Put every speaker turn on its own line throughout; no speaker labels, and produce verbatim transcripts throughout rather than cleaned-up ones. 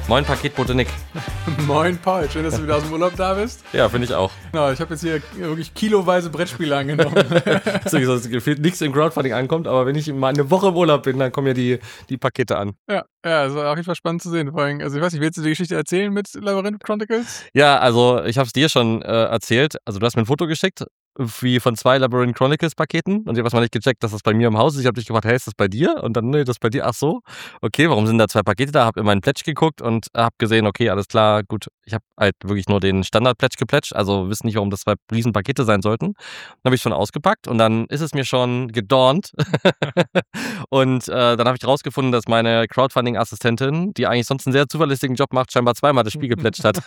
Moin Paketbote Nick.
Moin Paul, schön, dass du wieder aus dem Urlaub da bist.
Ja, finde ich auch.
Genau, ich habe jetzt hier wirklich kiloweise Brettspiele angenommen.
so, dass gefühlt nichts im Crowdfunding ankommt, aber wenn ich mal eine Woche im Urlaub bin, dann kommen ja die, die Pakete an.
Ja, ja, also auf jeden Fall spannend zu sehen. Vor allem, also ich weiß nicht, willst du die Geschichte erzählen mit Labyrinth Chronicles?
Ja, also ich habe es dir schon äh, erzählt. Also du hast mir ein Foto geschickt, wie von zwei Labyrinth Chronicles Paketen und ich habe erstmal nicht gecheckt, dass das bei mir im Haus ist. Ich habe dich gefragt, hey, ist das bei dir? Und dann, nee, das ist bei dir. Ach so, okay, warum sind da zwei Pakete da? Habe in meinen Pledge geguckt und habe gesehen, okay, alles klar, gut. Ich habe halt wirklich nur den Standard-Pledge gepledged, also wissen nicht, warum das zwei riesen Pakete sein sollten. Dann habe ich schon ausgepackt und dann ist es mir schon gedawnt. und äh, dann habe ich rausgefunden, dass meine Crowdfunding-Assistentin, die eigentlich sonst einen sehr zuverlässigen Job macht, scheinbar zweimal das Spiel gepledged hat.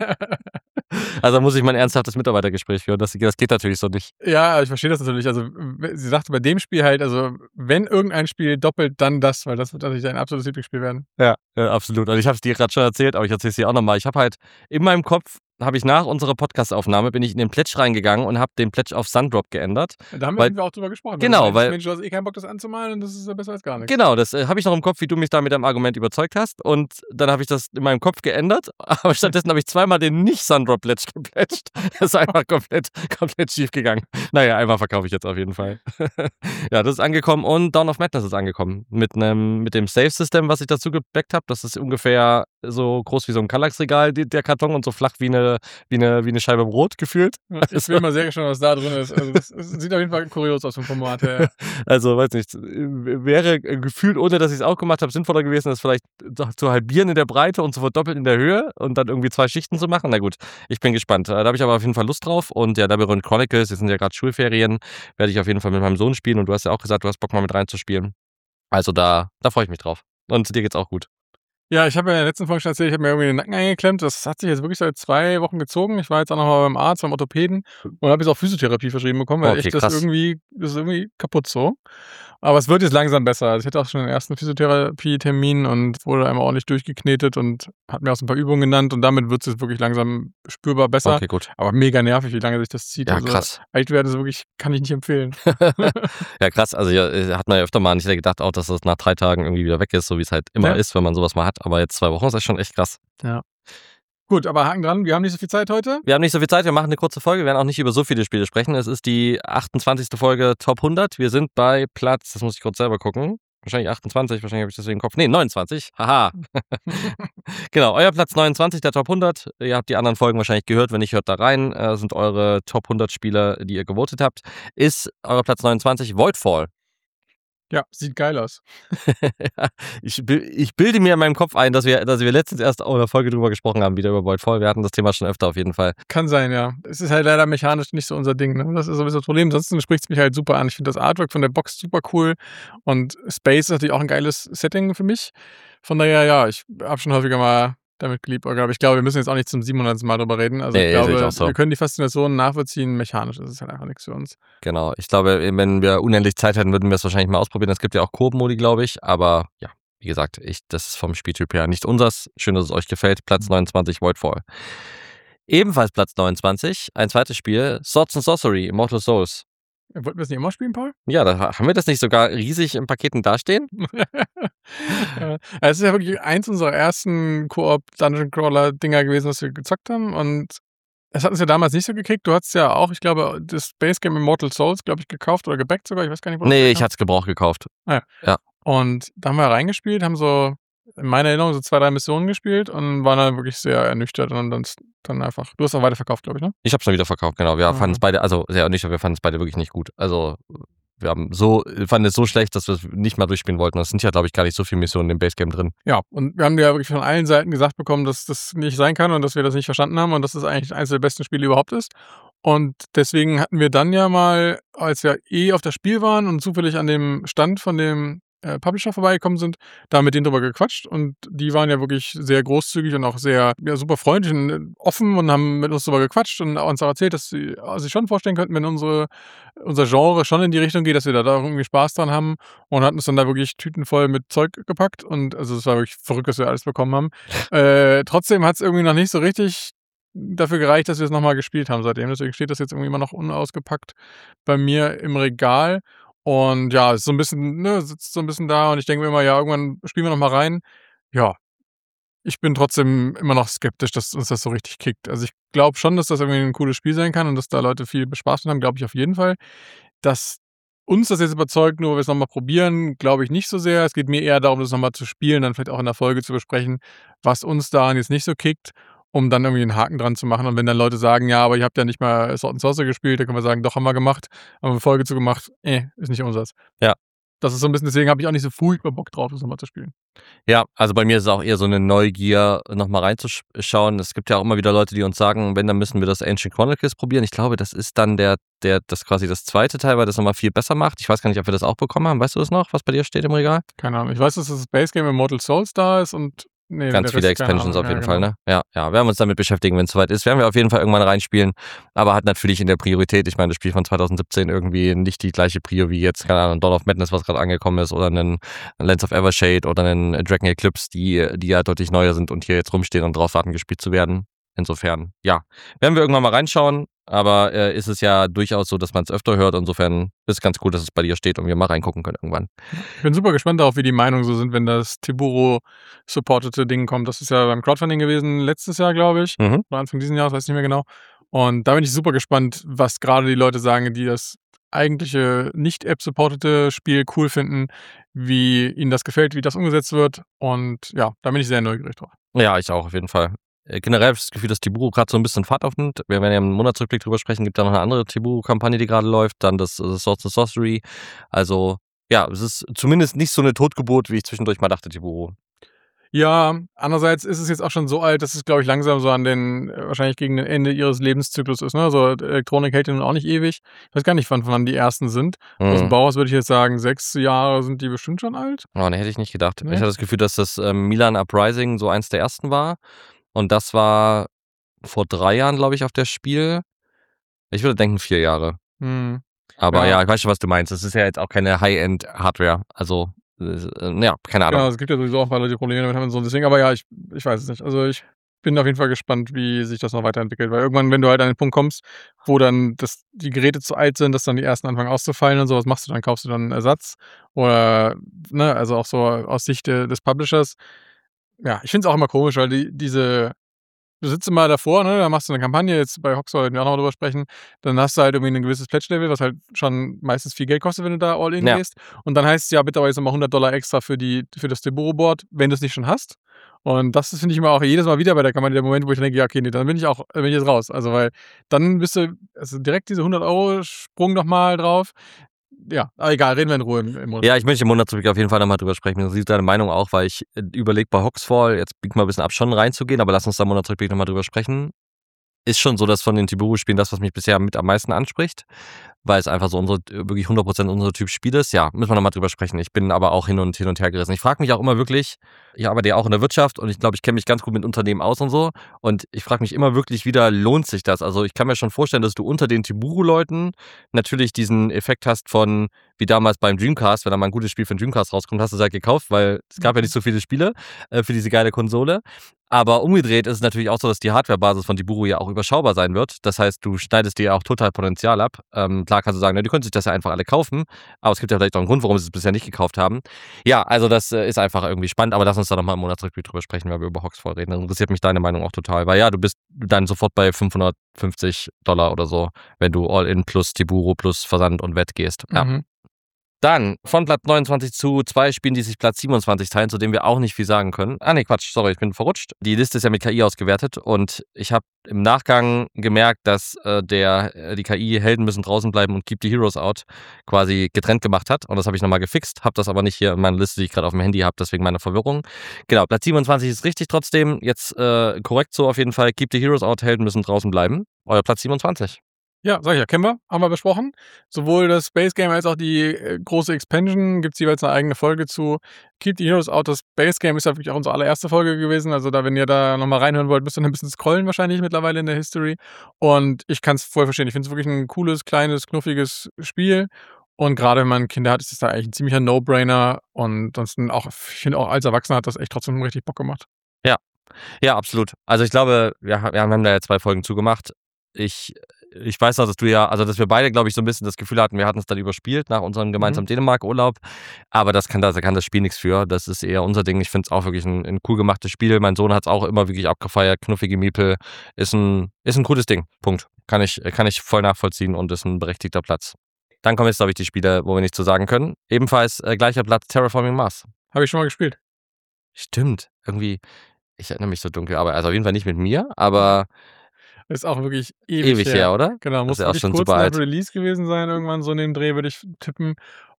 Also muss ich mein ernsthaftes Mitarbeitergespräch führen. Das, das geht natürlich so nicht.
Ja, ich verstehe das natürlich. Also sie sagte bei dem Spiel halt, also wenn irgendein Spiel doppelt, dann das, weil das wird natürlich dein absolutes Lieblingsspiel werden.
Ja, ja absolut. Und ich habe es dir gerade schon erzählt, aber ich erzähle es dir auch nochmal. Ich habe halt in meinem Kopf, habe ich nach unserer Podcast-Aufnahme, bin ich in den Pledge reingegangen und habe den Pledge auf Sundrop geändert.
Da haben
weil,
wir auch drüber gesprochen.
Genau,
also,
weil...
Mensch, du hast eh keinen Bock, das anzumalen und das ist ja besser als gar nichts.
Genau, das äh, habe ich noch im Kopf, wie du mich da mit deinem Argument überzeugt hast. Und dann habe ich das in meinem Kopf geändert. Aber stattdessen habe ich zweimal den Nicht-Sundrop-Pledge gepledged. Das ist einfach komplett, komplett schief gegangen. Naja, einmal verkaufe ich jetzt auf jeden Fall. Ja, das ist angekommen und Dawn of Madness ist angekommen. Mit, einem, mit dem Save-System, was ich dazu gebackt habe. Das ist ungefähr so groß wie so ein Kallax-Regal, der Karton, und so flach wie eine, wie eine, wie eine Scheibe Brot gefühlt.
Ich bin mal sehr gespannt, was da drin ist. Also das, das sieht auf jeden Fall kurios aus vom Format her.
Also, weiß nicht, wäre gefühlt, ohne dass ich es auch gemacht habe, sinnvoller gewesen, das vielleicht zu halbieren in der Breite und zu verdoppeln in der Höhe und dann irgendwie zwei Schichten zu machen. Na gut, ich bin gespannt. Da habe ich aber auf jeden Fall Lust drauf. Und ja, Labyrinth Chronicles, jetzt sind ja gerade Schulferien, werde ich auf jeden Fall mit meinem Sohn spielen. Und du hast ja auch gesagt, du hast Bock mal mit reinzuspielen. Also da, da freue ich mich drauf. Und dir geht's auch gut.
Ja, ich habe ja in der letzten Folge schon erzählt, ich habe mir irgendwie den Nacken eingeklemmt. Das hat sich jetzt wirklich seit zwei Wochen gezogen. Ich war jetzt auch noch mal beim Arzt, beim Orthopäden und habe jetzt auch Physiotherapie verschrieben bekommen, weil
okay,
echt das irgendwie, das ist irgendwie kaputt so. Aber es wird jetzt langsam besser. Also ich hatte auch schon den ersten Physiotherapie-Termin und wurde einmal ordentlich durchgeknetet und hat mir auch so ein paar Übungen genannt und damit wird es jetzt wirklich langsam spürbar besser.
Okay, gut.
Aber mega nervig, wie lange sich das zieht.
Ja,
also
krass.
Alt werden ist wirklich, kann ich nicht empfehlen.
Ja, krass. Also ja, hat man ja öfter mal nicht gedacht, auch, dass das nach drei Tagen irgendwie wieder weg ist, so wie es halt immer
Ja.
ist, wenn man sowas mal hat. Aber jetzt zwei Wochen ist das schon echt krass.
Ja. Gut, aber Haken dran, wir haben nicht so viel Zeit heute.
Wir haben nicht so viel Zeit, wir machen eine kurze Folge, wir werden auch nicht über so viele Spiele sprechen. Es ist die achtundzwanzigste Folge Top hundert. Wir sind bei Platz, das muss ich kurz selber gucken, wahrscheinlich achtundzwanzig, wahrscheinlich habe ich deswegen im Kopf. Nee, neunundzwanzig, haha. Genau, euer Platz neunundzwanzig, der Top hundert. Ihr habt die anderen Folgen wahrscheinlich gehört, wenn nicht, hört da rein. Das sind eure Top hundert Spieler, die ihr gewotet habt. Ist euer Platz neunundzwanzig Voidfall.
Ja, sieht geil aus.
ich, ich bilde mir in meinem Kopf ein, dass wir, dass wir letztens erst auch in der Folge drüber gesprochen haben, wieder über Voidfall. Wir hatten das Thema schon öfter auf jeden Fall.
Kann sein, ja. Es ist halt leider mechanisch nicht so unser Ding. Ne? Das ist sowieso das Problem. Ansonsten spricht es mich halt super an. Ich finde das Artwork von der Box super cool. Und Space ist natürlich auch ein geiles Setting für mich. Von daher, ja, ich habe schon häufiger mal damit geliebäugelt. Aber ich glaube, wir müssen jetzt auch nicht zum siebenhundertsten Mal drüber reden. Also
nee,
ich glaube,
ich auch so.
wir können die Faszination nachvollziehen. Mechanisch ist es halt einfach nichts für uns.
Genau. Ich glaube, wenn wir unendlich Zeit hätten, würden wir es wahrscheinlich mal ausprobieren. Es gibt ja auch Koop-Modi, glaube ich. Aber ja, wie gesagt, ich, das ist vom Spieltyp her nicht unseres. Schön, dass es euch gefällt. Platz neunundzwanzig, Voidfall. Ebenfalls Platz neunundzwanzig, ein zweites Spiel, Swords and Sorcery, Immortal Souls.
Wollten wir das nicht immer spielen, Paul?
Ja, da haben wir das nicht sogar riesig in Paketen dastehen?
Ja, es ist ja wirklich eins unserer ersten Koop-Dungeon-Crawler-Dinger gewesen, was wir gezockt haben. Und es hat uns ja damals nicht so gekriegt. Du hattest ja auch, ich glaube, das Base Game Immortal Souls, glaube ich, gekauft oder gebackt sogar. Ich weiß gar nicht, wo
Nee, ich hatte es Gebrauch gekauft.
Ah, ja.
ja.
Und da haben wir reingespielt, haben so in meiner Erinnerung so zwei, drei Missionen gespielt und waren dann wirklich sehr ernüchtert und dann, dann einfach. Du hast auch weiterverkauft, glaube ich, ne?
Ich hab's dann wieder verkauft, genau. Wir
Mhm.
fanden es beide, also sehr ernüchtert, wir fanden es beide wirklich nicht gut. Also wir haben so, fanden es so schlecht, dass wir es nicht mal durchspielen wollten. Es sind ja, glaube ich, gar nicht so viele Missionen im Basegame drin.
Ja, und wir haben ja wirklich von allen Seiten gesagt bekommen, dass das nicht sein kann und dass wir das nicht verstanden haben und dass das eigentlich eines der besten Spiele überhaupt ist. Und deswegen hatten wir dann ja mal, als wir eh auf das Spiel waren und zufällig an dem Stand von dem äh, Publisher vorbeigekommen sind, da mit denen drüber gequatscht und die waren ja wirklich sehr großzügig und auch sehr ja, super freundlich und äh, offen und haben mit uns drüber gequatscht und uns auch erzählt, dass sie äh, sich schon vorstellen könnten, wenn unsere, unser Genre schon in die Richtung geht, dass wir da, da irgendwie Spaß dran haben und hatten uns dann da wirklich Tüten voll mit Zeug gepackt und also es war wirklich verrückt, dass wir alles bekommen haben. äh, trotzdem hat es irgendwie noch nicht so richtig dafür gereicht, dass wir es nochmal gespielt haben seitdem. Deswegen steht das jetzt irgendwie immer noch unausgepackt bei mir im Regal. Und ja, ist so ein bisschen, ne, sitzt so ein bisschen da und ich denke mir immer, ja, irgendwann spielen wir nochmal rein. Ja, ich bin trotzdem immer noch skeptisch, dass uns das so richtig kickt. Also, ich glaube schon, dass das irgendwie 'n cooles Spiel sein kann und dass da Leute viel Spaß dran haben, glaube ich auf jeden Fall. Dass uns das jetzt überzeugt, nur weil wir's noch mal probieren, glaube ich nicht so sehr. Es geht mir eher darum, das noch mal zu spielen, dann vielleicht auch in der Folge zu besprechen, was uns daran jetzt nicht so kickt, um dann irgendwie 'n Haken dran zu machen. Und wenn dann Leute sagen: „Ja, aber ihr habt ja nicht mal Sword and Sorcery gespielt“, dann können wir sagen: „Doch, haben wir gemacht, haben wir 'ne Folge zu gemacht. Äh, ist nicht unseres.“
Ja.
Das ist so 'n bisschen deswegen habe ich auch nicht so furchtbar Bock drauf, das noch mal zu spielen.
Ja, also bei mir ist es auch eher so 'ne Neugier, noch mal reinzusch schauen. Es gibt ja auch immer wieder Leute, die uns sagen: „Wenn, dann müssen wir das Ancient Chronicles probieren.“ Ich glaube, das ist dann der der das quasi das zweite Teil, weil das noch mal viel besser macht. Ich weiß gar nicht, ob wir das auch bekommen haben. Weißt du das noch, was bei dir steht im Regal?
Keine Ahnung. Ich weiß, dass das Base Game Immortal Souls da ist und ne,
Ganz
der
viele
Rest, keine
Expansions
Ahnung.
auf
Ja,
jeden Fall,
genau.
ne? Ja, ja. Wir werden uns damit beschäftigen, wenn's soweit ist. Werden wir auf jeden Fall irgendwann reinspielen, aber hat natürlich in der Priorität ich meine, das Spiel von zwanzig siebzehn irgendwie nicht die gleiche Prio wie jetzt, keine Ahnung, Dawn of Madness, was grad angekommen ist oder 'nen Lands of Evershade oder 'nen Dragon Eclipse, die die ja deutlich neuer sind und hier jetzt rumstehen und drauf warten, gespielt zu werden. Insofern, ja, werden wir irgendwann mal reinschauen, aber, äh, ist es ja durchaus so, dass man's öfter hört. Insofern ist ganz cool, dass es bei dir steht und wir mal reingucken können irgendwann.
Ja. Ich bin super gespannt darauf, wie die Meinungen so sind, wenn das Tiburo-supportete Ding kommt. Das ist ja beim Crowdfunding gewesen letztes Jahr, glaube ich,
Mhm.
oder Anfang diesen Jahres, weiß nicht mehr genau. Und da bin ich super gespannt, was grade die Leute sagen, die das eigentliche nicht App-supportete Spiel cool finden, wie ihnen das gefällt, wie das umgesetzt wird. Und ja, da bin ich sehr neugierig drauf.
Ja, ich auch auf jeden Fall. Äh, generell habe ich das Gefühl, dass Tiburo grad so 'n bisschen Fahrt aufnimmt. Wir werden ja im Monatsrückblick drüber sprechen. Gibt ja noch 'ne andere Tiburo-Kampagne, die grade läuft, dann das, äh, Swords and Sorcery. Also, ja, es ist zumindest nicht so 'ne Totgeburt, wie ich zwischendurch mal dachte, Tiburo.
Ja, andererseits ist es jetzt auch schon so alt, dass es, glaube ich, langsam so an den äh, wahrscheinlich gegen den Ende ihres Lebenszyklus ist, ne? Also, Elektronik hält ja nun auch nicht ewig. Ich weiß gar nicht, von wann die ersten sind. Aus'm
Mhm.
Bauhaus würde ich jetzt sagen, sechs Jahre sind die bestimmt schon alt.
Oh, ne, hätte ich nicht gedacht. Ich
Ne?
hatte das Gefühl, dass das, ähm, Milan Uprising so eins der ersten war und das war vor drei Jahren, glaube ich, auf der Spiel. Ich würde denken vier Jahre.
Mhm.
Aber
Ja.
ja, ich weiß schon, was du meinst. Das ist ja jetzt auch keine High-End-Hardware. Also, äh, ja, keine Ahnung.
Genau, es gibt ja sowieso auch 'n paar Leute, die Probleme damit haben und so. Deswegen aber ja, ich ich weiß es nicht. Also, ich bin auf jeden Fall gespannt, wie sich das noch weiterentwickelt, weil irgendwann, wenn du halt an den Punkt kommst, wo dann das die Geräte zu alt sind, dass dann die ersten anfangen auszufallen und so, was machst du dann? Kaufst du dann 'n Ersatz oder ne, also auch so aus Sicht de des Publishers. Ja, ich finde es auch immer komisch, weil die diese du sitzt immer davor, ne, dann machst du 'ne Kampagne, jetzt bei Hogswall werden wir auch noch mal drüber sprechen. Dann hast du halt irgendwie 'nen gewisses Pledge-Level, was halt schon meistens viel Geld kostet, wenn du da all in
Ja.
gehst. Und dann heißt's ja: „Bitte aber jetzt noch mal hundert Dollar extra für die für das Tiburo-Board“, wenn du's nicht schon hast. Und das ist, finde ich immer auch jedes Mal wieder bei der Kampagne der Moment, wo ich denke: „Ja, okay, ne, dann bin ich auch bin ich jetzt raus.“ Also, weil dann bist du also direkt diese hundert Euro Sprung noch mal drauf. Ja, aber egal, reden wir in Ruhe im im
Ja,
Monat.
ich möchte im Monatsrückblick auf jeden Fall noch mal drüber sprechen. Wie ist deine Meinung auch, weil ich, äh, überlege bei Hogsfall, jetzt biegen wir 'n bisschen ab, schon reinzugehen, aber lass uns da im Monatsrückblick noch mal drüber sprechen. Ist schon so, dass von den Tiburo-Spielen das, was mich bisher mit am meisten anspricht, weil es einfach so unsere wirklich hundert Prozent unser Typ Spiel ist. Ja, müssen wir noch mal drüber sprechen. Ich bin aber auch hin und hin und her gerissen. Ich frage mich auch immer wirklich ich arbeite ja auch in der Wirtschaft und ich glaube, ich kenne mich ganz gut mit Unternehmen aus und so. Und ich frage mich immer wirklich wieder, lohnt sich das? Also, ich kann mir schon vorstellen, dass du unter den Tiburo-Leuten natürlich diesen Effekt hast von wie damals beim Dreamcast, wenn da mal 'n gutes Spiel für 'n Dreamcast rauskommt, hast du's halt gekauft, weil es gab ja nicht so viele Spiele, äh, für diese geile Konsole. Aber umgedreht ist es natürlich auch so, dass die Hardwarebasis von Tiburo ja auch überschaubar sein wird. Das heißt, du schneidest dir ja auch total Potenzial ab. Ähm, klar kannst du sagen: „Ne, die können sich das ja einfach alle kaufen.“ Aber es gibt ja vielleicht auch 'n Grund, warum sie es bisher nicht gekauft haben. Ja, also das, äh, ist einfach irgendwie spannend, aber lass uns da noch mal im Monatsrückblick drüber sprechen, wenn wir über Hogsfall reden. Dann interessiert mich deine Meinung auch total, weil ja, du bist dann sofort bei fünfhundertfünfzig Dollar oder so, wenn du all in plus Tiburo plus Versand und Vet gehst. Ja.
Mhm.
Dann von Platz neunundzwanzig zu zwei Spielen, die sich Platz siebenundzwanzig teilen, zu denen wir auch nicht viel sagen können. Ah, ne, Quatsch, sorry, ich bin verrutscht. Die Liste ist ja mit K I ausgewertet und ich habe im Nachgang gemerkt, dass, äh, der äh, die K I Helden müssen draußen bleiben und Keep the Heroes Out quasi getrennt gemacht hat. Und das habe ich noch mal gefixt, habe das aber nicht hier in meiner Liste, die ich grad auf'm Handy habe, deswegen meine Verwirrung. Genau, Platz siebenundzwanzig ist richtig trotzdem. Jetzt, äh, korrekt so auf jeden Fall. Keep the Heroes Out, Helden müssen draußen bleiben. Euer Platz siebenundzwanzig.
Ja, sage ich ja, kennen wir, haben wir besprochen. Sowohl das Base Game als auch die, äh, große Expansion gibt's jeweils 'ne eigene Folge zu. Keep the Heroes Out, das Base Game ist ja wirklich auch unsere allererste Folge gewesen. Also da wenn ihr da noch mal reinhören wollt, müsst ihr 'n bisschen scrollen wahrscheinlich mittlerweile in der History. Und ich kann's voll verstehen. Ich finde es wirklich 'n cooles, kleines, knuffiges Spiel. Und grade wenn man Kinder hat, ist das da eigentlich 'n ziemlicher No-Brainer. Und ansonsten auch ich finde auch als Erwachsener hat das echt trotzdem richtig Bock gemacht.
Ja. Ja, absolut. Also ich glaube, wir ha wir haben da ja zwei Folgen zu gemacht. Ich ich weiß noch, dass du ja, also dass wir beide, glaube ich, so ein bisschen das Gefühl hatten, wir hatten es dann überspielt nach unserem gemeinsamen
Mhm.
Dänemark-Urlaub. Aber das kann, da kann das Spiel nichts für. Das ist eher unser Ding. Ich finde es auch wirklich ein, ein cool gemachtes Spiel. Mein Sohn hat es auch immer wirklich abgefeiert. Knuffige Miepel. Ist ein, ist ein cooles Ding. Punkt. Kann ich, kann ich voll nachvollziehen und ist ein berechtigter Platz. Dann kommen jetzt, glaube ich, die Spiele, wo wir nichts zu sagen können. Ebenfalls äh, gleicher Platz, Terraforming Mars.
Habe ich schon mal gespielt.
Stimmt. Irgendwie, ich erinnere mich so dunkel, aber also auf jeden Fall nicht mit mir, aber
Ist auch wirklich ewig,
ewig
her.
her, oder?
Genau,
Das
muss
ist ja auch
wirklich
schon
kurz
super
nach
alt.
Release gewesen sein, irgendwann so in dem Dreh, würde ich tippen.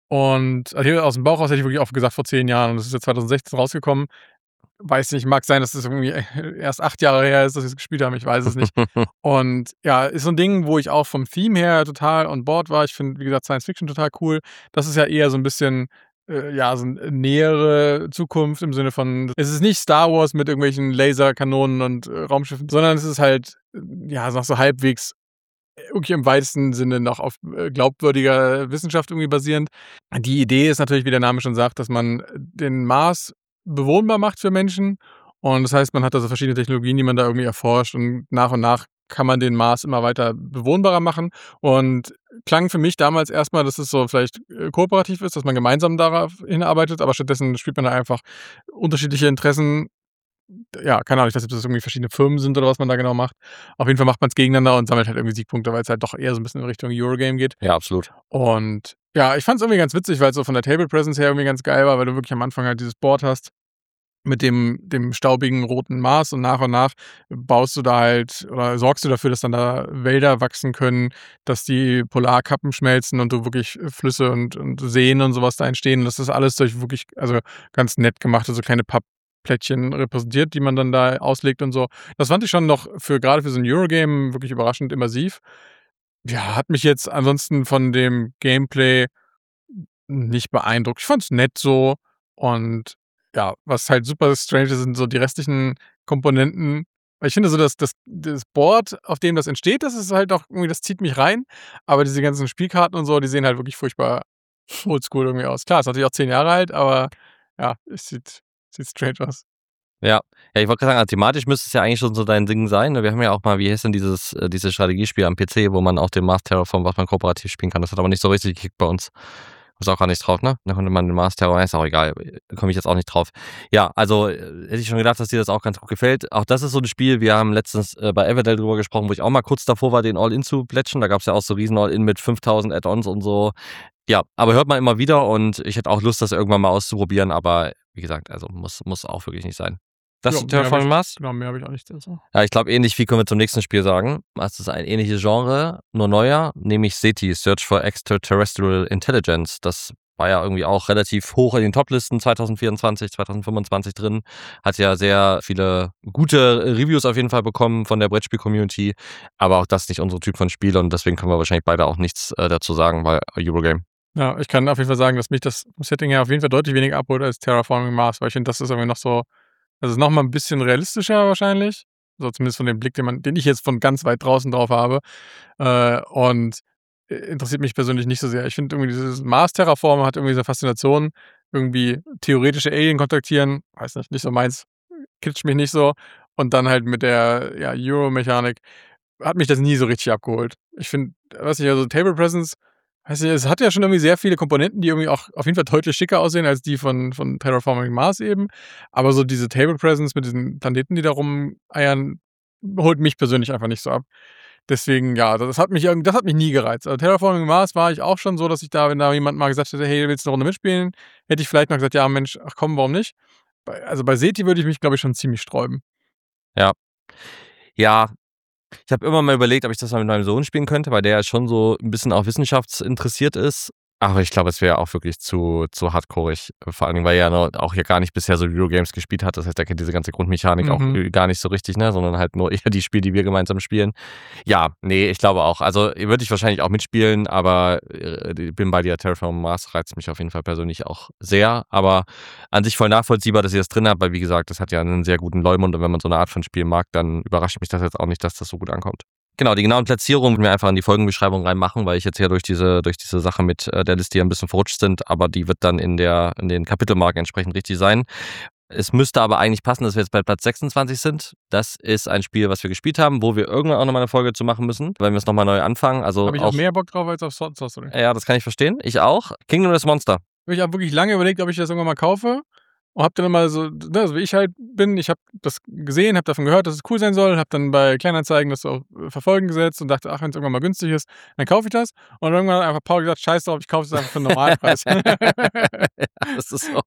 Und also hier aus dem Bauch raus hätte ich wirklich auch gesagt vor zehn Jahren und das ist ja zwanzig sechzehn rausgekommen. Weiß nicht, mag sein, dass das irgendwie erst acht Jahre her ist, dass wir's gespielt haben, ich weiß es nicht. Und ja, ist so 'n Ding, wo ich auch vom Theme her total on board war. Ich finde, wie gesagt, Science Fiction total cool. Das ist ja eher so 'n bisschen, äh, ja, so 'n nähere Zukunft im Sinne von es ist nicht Star Wars mit irgendwelchen Laserkanonen und, äh, Raumschiffen, sondern es ist halt, äh, ja, noch so halbwegs wirklich im weitesten Sinne noch auf, äh, glaubwürdiger Wissenschaft irgendwie basierend. Die Idee ist natürlich, wie der Name schon sagt, dass man den Mars bewohnbar macht für Menschen. Und das heißt, man hat da so verschiedene Technologien, die man da irgendwie erforscht und nach und nach kann man den Mars immer weiter bewohnbarer machen. Und klang für mich damals erst mal, dass es so vielleicht, äh, kooperativ ist, dass man gemeinsam darauf hinarbeitet, aber stattdessen spielt man da einfach unterschiedliche Interessen. Ja, keine Ahnung, ich weiß nicht, ob das irgendwie verschiedene Firmen sind oder was man da genau macht. Auf jeden Fall macht man's gegeneinander und sammelt halt irgendwie Siegpunkte, weil's halt doch eher so 'n bisschen in Richtung Eurogame geht.
Ja, absolut.
Und ja, ich fand's irgendwie ganz witzig, weil's so von der Table Presence her irgendwie ganz geil war, weil du wirklich am Anfang halt dieses Board hast mit dem dem staubigen roten Mars und nach und nach baust du da halt oder sorgst du dafür, dass dann da Wälder wachsen können, dass die Polarkappen schmelzen und du wirklich Flüsse und und Seen und so was da entstehen. Und das ist alles durch wirklich also ganz nett gemachte so kleine Pappplättchen repräsentiert, die man dann da auslegt und so. Das fand ich schon noch für grade für so 'n Eurogame wirklich überraschend immersiv. Ja, hat mich jetzt ansonsten von dem Gameplay nicht beeindruckt. Ich fand's nett so und ja, was halt super strange ist, sind so die restlichen Komponenten. Weil ich finde so, dass das das Board, auf dem das entsteht, das ist halt auch irgendwie das zieht mich rein. Aber diese ganzen Spielkarten und so, die sehen halt wirklich furchtbar oldschool irgendwie aus. Klar, ist natürlich auch zehn Jahre alt, aber ja, es sieht sieht strange aus.
Ja. Ja, ich wollte grad sagen, also thematisch müsste es ja eigentlich schon so dein Ding sein, ne? Wir haben ja auch mal, wie heißt denn dieses äh, dieses Strategiespiel am P C, wo man auch den Mars Terraform, was man kooperativ spielen kann. Das hat aber nicht so richtig gekickt bei uns. Kommst auch gar nicht drauf, ne? Da konnte man den Mars Terror ist auch egal, komme ich jetzt auch nicht drauf. Ja, also, äh, hätte ich schon gedacht, dass dir das auch ganz gut gefällt. Auch das ist so 'n Spiel, wir haben letztens, äh, bei Everdell drüber gesprochen, wo ich auch mal kurz davor war, den All-In zu plätschen. Da gab's ja auch so riesen All-In mit fünftausend Add-ons und so. Ja, aber hört man immer wieder und ich hätte auch Lust, das irgendwann mal auszuprobieren, aber wie gesagt, also muss muss auch wirklich nicht sein. Das
Ja,
zu
mehr habe
Terraforming
ich
Mars?
genau, mehr habe ich auch nicht dazu.
Ja, ich glaube, ähnlich viel können wir zum nächsten Spiel sagen. Es ist ein ähnliches Genre, nur neuer, nämlich SETI, Search for Extraterrestrial Intelligence. Das war ja irgendwie auch relativ hoch in den Toplisten zwanzig vierundzwanzig, zwanzig fünfundzwanzig drin. Hat ja sehr viele gute Reviews auf jeden Fall bekommen von der Brettspiel-Community, aber auch das nicht unser Typ von Spiel und deswegen können wir wahrscheinlich beide auch nichts, äh, dazu sagen, weil Eurogame.
Ja, ich kann auf jeden Fall sagen, dass mich das Setting her auf jeden Fall deutlich weniger abholt als Terraforming Mars, weil ich finde, das ist irgendwie noch so das ist noch mal 'n bisschen realistischer wahrscheinlich. So zumindest von dem Blick, den man den ich jetzt von ganz weit draußen drauf habe. Äh, und i interessiert mich persönlich nicht so sehr. Ich finde irgendwie dieses Mars-Terraformen hat irgendwie diese Faszination, irgendwie theoretische Alien kontaktieren, weiß nicht, nicht so meins, catcht mich nicht so. Und dann halt mit der, ja, Euro-Mechanik hat mich das nie so richtig abgeholt. Ich finde, weiß nicht, also Table Presence, weiß nicht, es hat ja schon irgendwie sehr viele Komponenten, die irgendwie auch auf jeden Fall deutlich schicker aussehen als die von von Terraforming Mars eben. Aber so diese Table Presence mit diesen Planeten, die da rumeiern, holt mich persönlich einfach nicht so ab. Deswegen, ja, das hat mich irgend das hat mich nie gereizt. Also Terraforming Mars war ich auch schon so, dass ich da wenn da jemand mal gesagt hätte: „Hey, willst du 'ne Runde mitspielen?“ Hätte ich vielleicht noch gesagt: „Ja, Mensch, ach komm, warum nicht?“ Bei also bei SETI würde ich mich, glaube ich, schon ziemlich sträuben.
Ja. Ja, ich habe immer mal überlegt, ob ich das mal mit meinem Sohn spielen könnte, weil der ja schon so 'n bisschen auch wissenschaftsinteressiert ist. Aber ich glaube, es wäre auch wirklich zu zu hardcoreig. Vor allen Dingen, weil er ja no auch hier gar nicht bisher so Eurogames gespielt hat. Das heißt, er kennt diese ganze Grundmechanik auch
Mhm.
äh, gar nicht so richtig, ne, sondern halt nur eher die Spiele, die wir gemeinsam spielen. Ja, ne, ich glaube auch. Also, würde ich wahrscheinlich auch mitspielen, aber, äh, bin bei dir. Terraforming Mars reizt mich auf jeden Fall persönlich auch sehr. Aber an sich voll nachvollziehbar, dass ihr das drin habt, weil wie gesagt, das hat ja 'nen sehr guten Leumund und wenn man so 'ne Art von Spiel mag, dann überrascht mich das jetzt auch nicht, dass das so gut ankommt. Genau, die genauen Platzierungen werden wir einfach in die Folgenbeschreibung reinmachen, weil ich jetzt ja durch diese durch diese Sache mit, äh, der Liste hier 'n bisschen verrutscht sind, aber die wird dann in der in den Kapitelmarken entsprechend richtig sein. Es müsste aber eigentlich passen, dass wir jetzt bei Platz sechsundzwanzig sind. Das ist ein Spiel, was wir gespielt haben, wo wir irgendwann auch nochmal eine Folge zu machen müssen, weil wir es nochmal neu anfangen. Also
Habe ich auch mehr Bock drauf als auf Sword Sorcery.
Ja, das kann ich verstehen. Ich auch. Kingdom Death Monster.
Ich habe wirklich lange überlegt, ob ich das irgendwann mal kaufe. Und habe dann mal so, ne, also wie ich halt bin, ich habe das gesehen, habe davon gehört, dass es cool sein soll, habe dann bei Kleinanzeigen das auf Verfolgen gesetzt und dachte, ach, wenn es irgendwann mal günstig ist, dann kaufe ich das. Und irgendwann hat einfach Paul gesagt, scheiß drauf, ich kaufe es einfach für einen Normalpreis.
Ja, das ist so.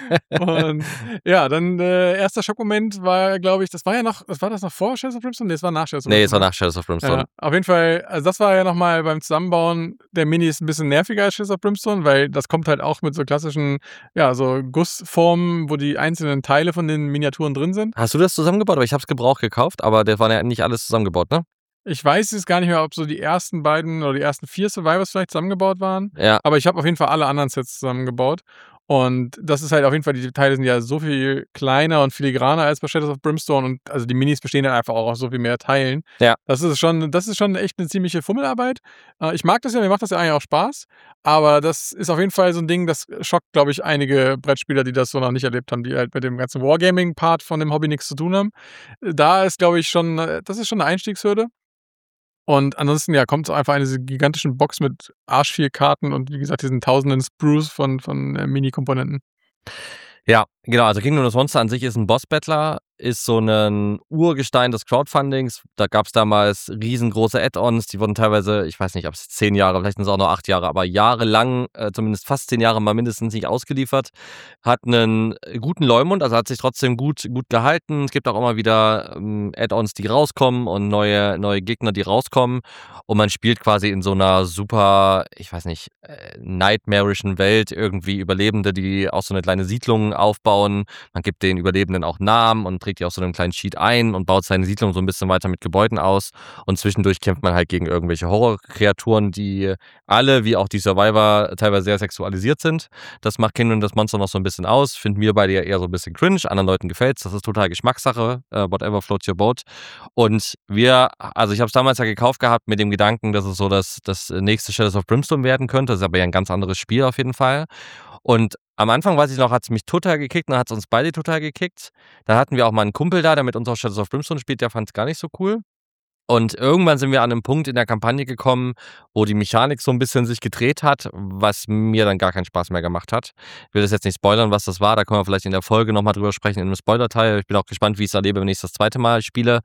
Und ja, dann äh, erster Schockmoment war, glaube ich, das war ja noch, was war das noch vor Shadows of Brimstone? Nee, es war nach Shadows of
Nee,
Brimstone.
es war nach Shadows of Brimstone.
Ja, auf jeden Fall, also das war ja nochmal beim Zusammenbauen der Minis ein bisschen nerviger als Shadows of Brimstone, weil das kommt halt auch mit so klassischen, ja, so Gussformen, wo die einzelnen Teile von den Miniaturen drin sind.
Hast du das zusammengebaut? Aber ich habe es gebraucht gekauft, aber der war ja nicht alles zusammengebaut, ne?
Ich weiß jetzt gar nicht mehr, ob so die ersten beiden oder die ersten vier Survivors vielleicht zusammengebaut waren.
Ja.
Aber ich habe auf jeden Fall alle anderen Sets zusammengebaut. Und das ist halt auf jeden Fall, die Teile sind ja so viel kleiner und filigraner als bei Shadows of Brimstone. Und also die Minis bestehen dann einfach auch aus so viel mehr Teilen.
Ja.
Das ist schon, das ist schon echt eine ziemliche Fummelarbeit. Äh, ich mag das ja, mir macht das ja eigentlich auch Spaß. Aber das ist auf jeden Fall so ein Ding, das schockt, glaube ich, einige Brettspieler, die das so noch nicht erlebt haben, die halt mit dem ganzen Wargaming-Part von dem Hobby nichts zu tun haben. Da ist, glaube ich, schon, das ist schon eine Einstiegshürde. Und ansonsten, ja, kommt so einfach eine diese gigantischen Box mit arsch viel Karten und wie gesagt, diesen tausenden Sprues von, von äh, Mini-Komponenten.
Ja, genau. Also Kingdom Death Monster an sich ist ein Boss-Battler, ist so ein Urgestein des Crowdfundings. Da gab es damals riesengroße Add-ons, die wurden teilweise, ich weiß nicht, ob es zehn Jahre, vielleicht sind es auch noch acht Jahre, aber jahrelang, äh, zumindest fast zehn Jahre mal mindestens nicht ausgeliefert. Hat einen guten Leumund, also hat sich trotzdem gut, gut gehalten. Es gibt auch immer wieder ähm, Add-ons, die rauskommen und neue, neue Gegner, die rauskommen. Und man spielt quasi in so einer super, ich weiß nicht, äh, nightmarischen Welt, irgendwie Überlebende, die auch so eine kleine Siedlung aufbauen. Man gibt den Überlebenden auch Namen und trägt die auf so einem kleinen Sheet ein und baut seine Siedlung so ein bisschen weiter mit Gebäuden aus. Und zwischendurch kämpft man halt gegen irgendwelche Horrorkreaturen, die alle, wie auch die Survivor, teilweise sehr sexualisiert sind. Das macht Kingdom Death Monster noch so ein bisschen aus. Finden wir beide ja eher so ein bisschen cringe. Anderen Leuten gefällt's. Das ist total Geschmackssache. Uh, whatever floats your boat. Und wir, also ich habe es damals ja gekauft gehabt mit dem Gedanken, dass es so das, das nächste Shadows of Brimstone werden könnte. Das ist aber ja ein ganz anderes Spiel auf jeden Fall. Und am Anfang, weiß ich noch, hat es mich total gekickt, dann hat es uns beide total gekickt. Dann hatten wir auch mal einen Kumpel da, der mit uns auch Shadows of Brimstone spielt, der fand es gar nicht so cool. Und irgendwann sind wir an einem Punkt in der Kampagne gekommen, wo die Mechanik so ein bisschen sich gedreht hat, was mir dann gar keinen Spaß mehr gemacht hat. Ich will das jetzt nicht spoilern, was das war, da können wir vielleicht in der Folge nochmal drüber sprechen, in einem Spoiler-Teil. Ich bin auch gespannt, wie ich es erlebe, wenn ich es das zweite Mal spiele.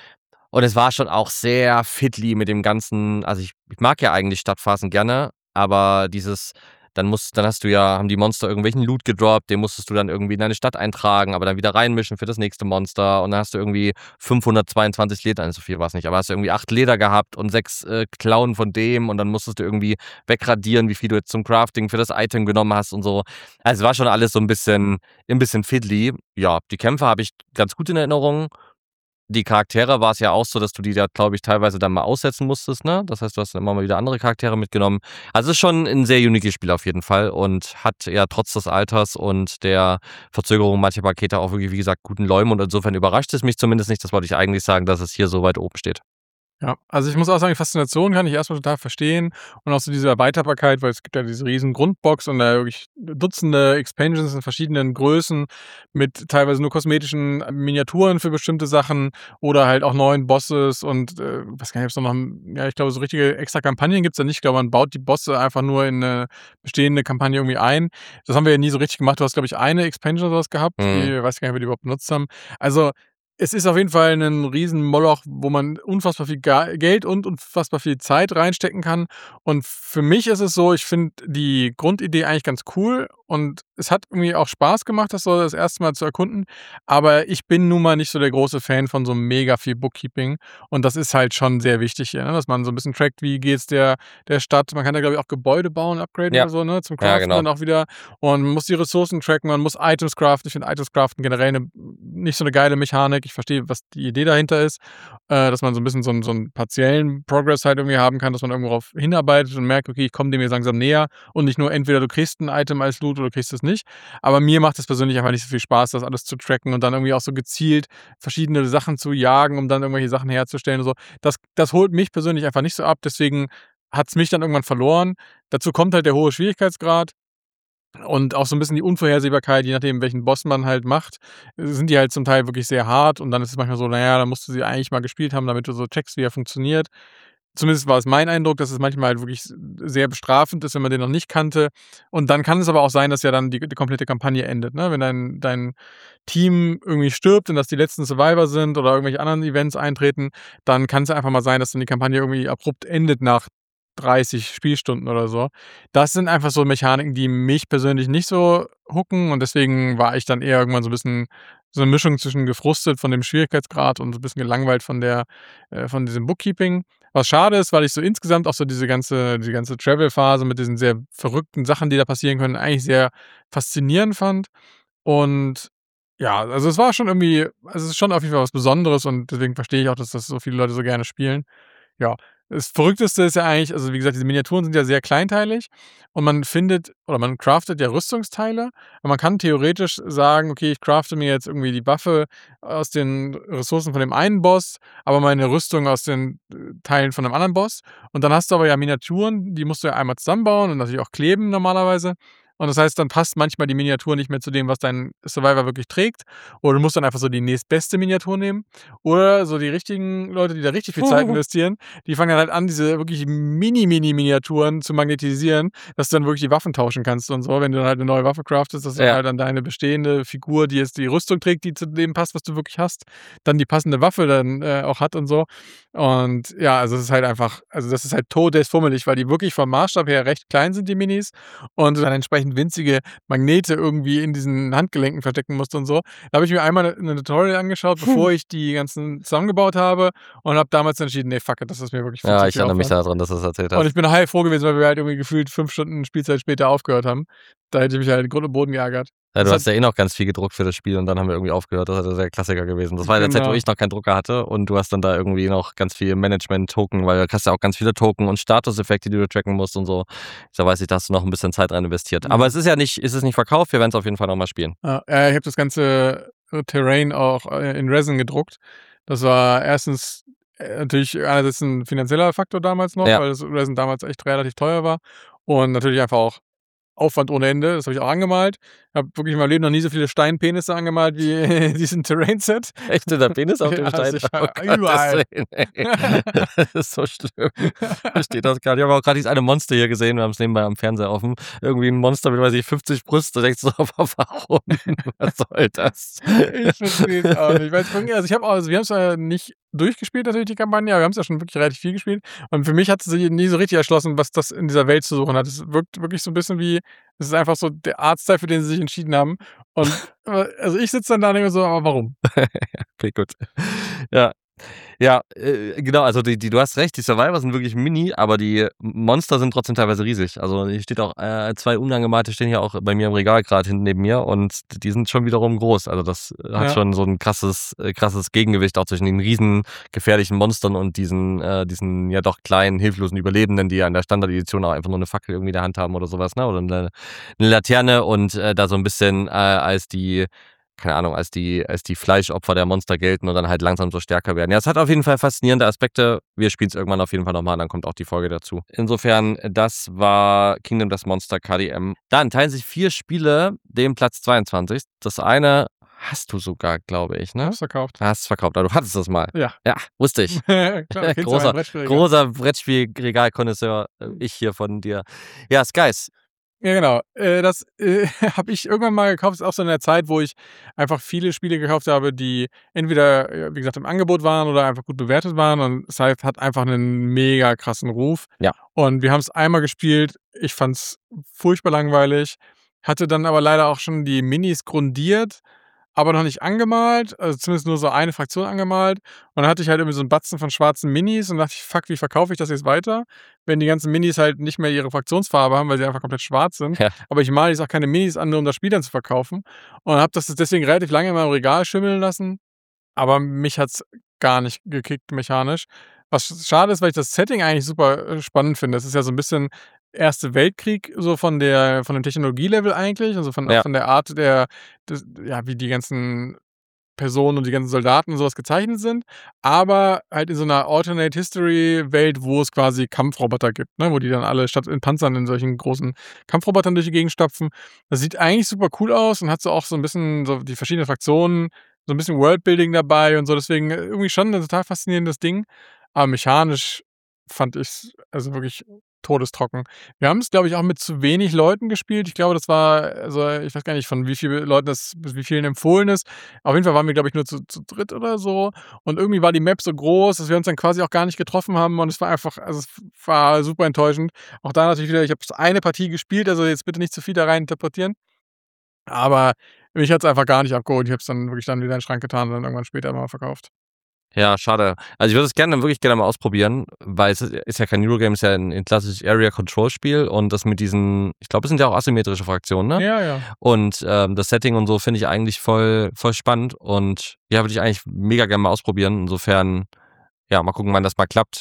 Und es war schon auch sehr fiddly mit dem ganzen, also ich, ich mag ja eigentlich Stadtphasen gerne, aber dieses, dann musst, dann hast du ja, haben die Monster irgendwelchen Loot gedroppt, den musstest du dann irgendwie in deine Stadt eintragen, aber dann wieder reinmischen für das nächste Monster und dann hast du irgendwie fünfhundertzweiundzwanzig Leder, also so viel war es nicht, aber hast du irgendwie acht Leder gehabt und sechs äh, Klauen von dem und dann musstest du irgendwie wegradieren, wie viel du jetzt zum Crafting für das Item genommen hast und so. Also es war schon alles so ein bisschen, ein bisschen fiddly. Ja, die Kämpfe habe ich ganz gut in Erinnerung. Die Charaktere war es ja auch so, dass du die da, glaube ich, teilweise dann mal aussetzen musstest, ne? Das heißt, du hast dann immer mal wieder andere Charaktere mitgenommen. Also es ist schon ein sehr uniques Spiel auf jeden Fall und hat ja trotz des Alters und der Verzögerung mancher Pakete auch wirklich, wie gesagt, guten Leumund und insofern überrascht es mich zumindest nicht, das wollte ich eigentlich sagen, dass es hier so weit oben steht.
Ja, also ich muss auch sagen, die Faszination kann ich erstmal total verstehen und auch so diese Erweiterbarkeit, weil es gibt ja diese riesen Grundbox und da wirklich Dutzende Expansions in verschiedenen Größen mit teilweise nur kosmetischen Miniaturen für bestimmte Sachen oder halt auch neuen Bosses und äh, was kann ich jetzt noch machen? Ja, ich glaube, so richtige extra Kampagnen gibt es ja nicht. Ich glaube, man baut die Bosse einfach nur in eine bestehende Kampagne irgendwie ein. Das haben wir ja nie so richtig gemacht. Du hast, glaube ich, eine Expansion oder sowas gehabt.
Mhm.
Die, ich weiß gar nicht, ob wir die überhaupt benutzt haben. Also es ist auf jeden Fall ein riesen Moloch, wo man unfassbar viel Ga Geld und unfassbar viel Zeit reinstecken kann. Und für mich ist es so, ich finde die Grundidee eigentlich ganz cool und es hat irgendwie auch Spaß gemacht, das so das erste Mal zu erkunden. Aber ich bin nun mal nicht so der große Fan von so mega viel Bookkeeping. Und das ist halt schon sehr wichtig hier, ne? Dass man so ein bisschen trackt, wie geht's der, der Stadt. Man kann da, glaube ich, auch Gebäude bauen, upgraden
Ja.
oder so, ne? Zum
Ja,
Craften
genau.
dann auch wieder. Und man muss die Ressourcen tracken, man muss Items craften. Ich finde Items craften generell eine, nicht so eine geile Mechanik. Ich verstehe, was die Idee dahinter ist, äh, dass man so ein bisschen so einen, so einen partiellen Progress halt irgendwie haben kann, dass man irgendwo darauf hinarbeitet und merkt, okay, ich komme dem jetzt langsam näher und nicht nur entweder du kriegst ein Item als Loot oder du kriegst es nicht. Aber mir macht es persönlich einfach nicht so viel Spaß, das alles zu tracken und dann irgendwie auch so gezielt verschiedene Sachen zu jagen, um dann irgendwelche Sachen herzustellen und so. Das, das holt mich persönlich einfach nicht so ab, deswegen hat es mich dann irgendwann verloren. Dazu kommt halt der hohe Schwierigkeitsgrad. Und auch so 'n bisschen die Unvorhersehbarkeit, je nachdem, welchen Boss man halt macht, sind die halt zum Teil wirklich sehr hart und dann ist es manchmal so, na ja, dann musst du sie eigentlich mal gespielt haben, damit du so checkst, wie er funktioniert. Zumindest war es mein Eindruck, dass es manchmal halt wirklich s sehr bestrafend ist, wenn man den noch nicht kannte. Und dann kann es aber auch sein, dass ja dann die die komplette Kampagne endet, ne? Wenn dein dein Team irgendwie stirbt und das die letzten Survivor sind oder irgendwelche anderen Events eintreten, dann kann's einfach mal sein, dass dann die Kampagne irgendwie abrupt endet nach dreißig Spielstunden oder so. Das sind einfach so Mechaniken, die mich persönlich nicht so hooken und deswegen war ich dann eher irgendwann so 'n bisschen so 'ne Mischung zwischen gefrustet von dem Schwierigkeitsgrad und so 'n bisschen gelangweilt von der äh, von diesem Bookkeeping. Was schade ist, weil ich so insgesamt auch so diese ganze die ganze Travel-Phase mit diesen sehr verrückten Sachen, die da passieren können, eigentlich sehr faszinierend fand. Und ja, also es war schon irgendwie also es ist schon auf jeden Fall was Besonderes und deswegen verstehe ich auch, dass das so viele Leute so gerne spielen. Ja, das Verrückteste ist ja eigentlich also wie gesagt, diese Miniaturen sind ja sehr kleinteilig und man findet oder man craftet ja Rüstungsteile und man kann theoretisch sagen: „Okay, ich crafte mir jetzt irgendwie die Waffe aus den Ressourcen von dem einen Boss, aber meine Rüstung aus den, äh, Teilen von 'nem anderen Boss.“ Und dann hast du aber ja Miniaturen, die musst du ja einmal zusammenbauen und natürlich auch kleben normalerweise. Und das heißt, dann passt manchmal die Miniatur nicht mehr zu dem, was dein Survivor wirklich trägt. Oder du musst dann einfach so die nächstbeste Miniatur nehmen. Oder so die richtigen Leute, die da richtig viel Zeit investieren, die fangen dann halt an, diese wirklich Mini, Mini Miniaturen zu magnetisieren, dass du dann wirklich die Waffen tauschen kannst und so. Wenn du dann halt 'ne neue Waffe craftest, dass du
Ja.
halt an deine bestehende Figur, die jetzt die Rüstung trägt, die zu dem passt, was du wirklich hast, dann die passende Waffe dann, äh, auch hat und so. Und ja, also es ist halt einfach also das ist halt todesfummelig, weil die wirklich vom Maßstab her recht klein sind, die Minis, und du dann entsprechend winzige Magnete irgendwie in diesen Handgelenken verstecken musst und so. Da habe ich mir einmal 'ne 'ne Tutorial angeschaut, bevor ich die ganzen zusammengebaut habe und habe damals entschieden: „Ne, fuck it, das ist mir wirklich viel
Ja,
zu
ich
viel
erinnere mich
Aufwand.“
da dran, dass du's erzählt
Und
hast.
ich bin heilfroh gewesen, weil wir halt irgendwie gefühlt fünf Stunden Spielzeit später aufgehört haben. Da hätte ich mich halt in Grund und Boden geärgert.
Ja, du
Das hat
hast ja eh noch ganz viel gedruckt für das Spiel und dann haben wir irgendwie aufgehört. Das ist der Klassiker gewesen. Das war in der Zeit, wo
Genau.
ich noch keinen Drucker hatte und du hast dann da irgendwie noch ganz viel Management-Token, weil du kriegst ja auch ganz viele Token und Statuseffekte, die du tracken musst und so. Da weiß ich, da hast du noch 'n bisschen Zeit rein investiert. Aber
Ja.
es ist ja nicht es ist nicht verkauft, wir werden's auf jeden Fall noch mal spielen.
Ja, äh, ich habe das ganze, äh, Terrain auch, äh, in Resin gedruckt. Das war erstens, äh, natürlich einerseits 'n finanzieller Faktor damals noch,
Ja.
weil das Resin damals echt relativ teuer war und natürlich einfach auch Aufwand ohne Ende. Das habe ich auch angemalt. Habe wirklich in meinem Leben noch nie so viele Steinpenisse angemalt wie in diesem Terrain-Set.
Echt, dieser Penis auf dem
Ja,
Stein?
sicher,
Oh Gottes
überall.
Willen, ey. Das ist so schlimm. Ich verstehe das grad. Ich habe auch grad dieses eine Monster hier gesehen. Wir haben's nebenbei am Fernseher offen. Irgendwie 'n Monster mit, weiß ich, fünfzig Brüste. Da denkst du so: „Warum? Was soll das?“
Ich verstehe es auch nicht. Weil's irgendwie also ich habe auch also wir haben's ja nicht durchgespielt natürlich, die Kampagne, aber wir haben's ja schon wirklich relativ viel gespielt. Und für mich hat sich nie so richtig erschlossen, was das in dieser Welt zu suchen hat. Es wirkt wirklich so 'n bisschen wie es ist einfach so der Artstyle, für den sie sich entschieden haben. Und, äh, also ich sitze dann da und denke mir so: „Aber warum?“
Okay, gut. Ja. Ja, äh, genau, also die die du hast recht, die Survivor sind wirklich mini, aber die M Monster sind trotzdem teilweise riesig. Also hier steht auch, äh, zwei unangemalte stehen hier auch bei mir im Regal grad hinten neben mir und die sind schon wiederum groß. Also das hat
Ja.
schon so 'n krasses äh, krasses Gegengewicht auch zwischen den riesen gefährlichen Monstern und diesen äh, diesen ja doch kleinen, hilflosen Überlebenden, die ja in der Standardedition auch einfach nur 'ne Fackel irgendwie in der Hand haben oder so was, ne, oder 'ne 'ne Laterne und, äh, da so 'n bisschen, äh, als die keine Ahnung, als die als die Fleischopfer der Monster gelten und dann halt langsam so stärker werden. Ja, es hat auf jeden Fall faszinierende Aspekte. Wir spielen's irgendwann auf jeden Fall noch mal, dann kommt auch die Folge dazu. Insofern, das war Kingdom Death Monster K D M. Dann teilen sich vier Spiele den Platz zweiundzwanzig. Das eine hast du sogar, glaube ich, ne?
Hab's verkauft.
Hast es verkauft, aber du hattest das mal.
Ja.
Ja, wusste ich.
Klar, kennst du
Großer
mein Brettspielregal.
großer Brettspielregal-Connoisseur, äh, ich hier von dir. Ja, Skies.
Ja, genau. Äh, das, äh, habe ich irgendwann mal gekauft. Ist auch so in der Zeit, wo ich einfach viele Spiele gekauft habe, die entweder, äh, wie gesagt, im Angebot waren oder einfach gut bewertet waren und Scythe hat einfach 'nen mega krassen Ruf.
Ja.
Und wir haben's einmal gespielt. Ich fand's furchtbar langweilig, hatte dann aber leider auch schon die Minis grundiert, aber noch nicht angemalt, also zumindest nur so eine Fraktion angemalt. Und dann hatte ich halt irgendwie so 'n Batzen von schwarzen Minis und dachte ich: „Fuck, wie verkaufe ich das jetzt weiter, wenn die ganzen Minis halt nicht mehr ihre Fraktionsfarbe haben, weil sie einfach komplett schwarz sind?“
Ja.
Aber ich male jetzt auch keine Minis an, nur um das Spiel dann zu verkaufen. Und habe das deswegen relativ lange in meinem Regal schimmeln lassen, aber mich hat's gar nicht gekickt mechanisch. Was sch schade ist, weil ich das Setting eigentlich super, äh, spannend finde. Es ist ja so 'n bisschen Erster Weltkrieg, so von der von dem Technologielevel eigentlich, also von auch
Ja.
von der Art der des ja, wie die ganzen Personen und die ganzen Soldaten und so was gezeichnet sind, aber halt in so 'ner Alternate History Welt, wo es quasi Kampfroboter gibt, ne, wo die dann alle statt in Panzern in solchen großen Kampfrobotern durch die Gegend stapfen. Das sieht eigentlich super cool aus und hat so auch so 'n bisschen so die verschiedenen Fraktionen, so 'n bisschen Worldbuilding dabei und so, deswegen irgendwie schon 'n total faszinierendes Ding. Aber mechanisch fand ich's also wirklich todestrocken. Wir haben's, glaube ich, auch mit zu wenig Leuten gespielt. Ich glaube, das war also, ich weiß gar nicht, von wie viel Leuten das bis wie vielen empfohlen ist. Auf jeden Fall waren wir, glaube ich, nur zu zu dritt oder so und irgendwie war die Map so groß, dass wir uns dann quasi auch gar nicht getroffen haben und es war einfach also, es war super enttäuschend. Auch da natürlich wieder, ich habe eine Partie gespielt, also jetzt bitte nicht zu viel da rein interpretieren. Aber mich hat's einfach gar nicht abgeholt. Ich habe es dann wirklich dann wieder in 'n Schrank getan und dann irgendwann später mal verkauft.
Ja, schade. Also, ich würde es gerne wirklich gerne mal ausprobieren, weil es ist ja kein Eurogame, ist ja 'n 'n klassisches Area-Control-Spiel und das mit diesen ich glaube, es sind ja auch asymmetrische Fraktionen, ne?
Ja, ja.
Und, ähm, das Setting und so finde ich eigentlich voll voll spannend und ja, würde ich eigentlich mega gerne mal ausprobieren. Insofern, ja, mal gucken, wann das mal klappt.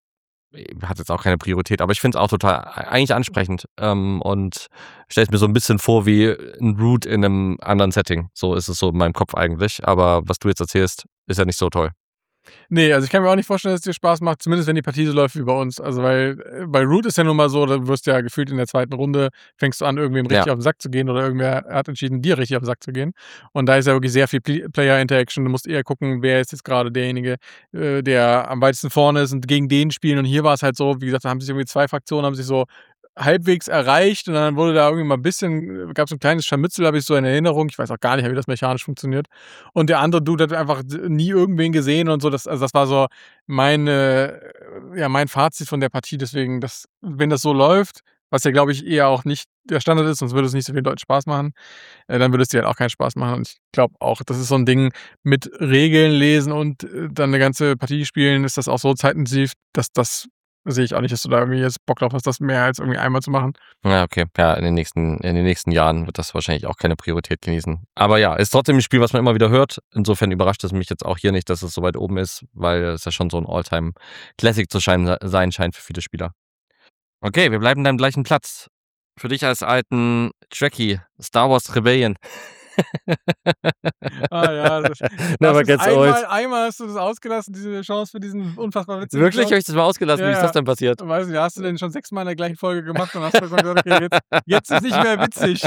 Hat jetzt auch keine Priorität, aber ich finde es auch total eigentlich ansprechend, ähm, und stelle es mir so 'n bisschen vor wie 'n Root in 'nem anderen Setting. So ist es so in meinem Kopf eigentlich, aber was du jetzt erzählst, ist ja nicht so toll.
Ne, also ich kann mir auch nicht vorstellen, dass es dir Spaß macht, zumindest wenn die Partie so läuft wie bei uns. Also, weil, äh, bei Root ist ja nun mal so, da wirst du ja gefühlt in der zweiten Runde fängst du an, irgendwem
Ja.
richtig auf 'n Sack zu gehen oder irgendwer hat entschieden, dir richtig auf 'n Sack zu gehen. Und da ist ja wirklich sehr viel Pl Player Interaction. Du musst eher gucken, wer ist jetzt grade derjenige, äh, der am weitesten vorne ist und gegen den spielen. Und hier war es halt so, wie gesagt, da haben sich irgendwie zwei Fraktionen haben sich so halbwegs erreicht und dann wurde da irgendwie mal 'n bisschen gab's 'n kleines Scharmützel, habe ich so in Erinnerung. Ich weiß auch gar nicht mehr, wie das mechanisch funktioniert. Und der andere Dude hat einfach d nie irgendwen gesehen und so. Das also, das war so meine ja, mein Fazit von der Partie. Deswegen, das wenn das so läuft, was ja, glaube ich, eher auch nicht der Standard ist, sonst würde es nicht so vielen Leuten Spaß machen, äh, dann würde es dir halt auch keinen Spaß machen. Und ich glaube auch, das ist so 'n Ding mit Regeln lesen und, äh, dann 'ne ganze Partie spielen, ist das auch so zeitintensiv, dass das sehe ich auch nicht, dass du da irgendwie jetzt Bock drauf hast, das mehr als irgendwie einmal zu machen.
Ja, okay. Ja, in den nächsten in den nächsten Jahren wird das wahrscheinlich auch keine Priorität genießen. Aber ja, ist trotzdem 'n Spiel, was man immer wieder hört. Insofern überrascht es mich jetzt auch hier nicht, dass es so weit oben ist, weil es ja schon so 'n All-Time-Classic zu scheinen sein scheint für viele Spieler. Okay, wir bleiben beim gleichen Platz. Für dich als alten Trekkie, Star Wars Rebellion.
Ah ja, das
Never
hast du's
gets old.
einmal einmal hast du das ausgelassen, diese Chance für diesen unfassbar witzigen
Wirklich?
Joke.
Habe ich das mal ausgelassen?
Ja,
Wie ist das
ja.
denn passiert?
Weiß nicht, hast du den schon sechsmal in der gleichen Folge gemacht und hast irgendwann gesagt: „Okay, jetzt jetzt ist nicht mehr witzig.“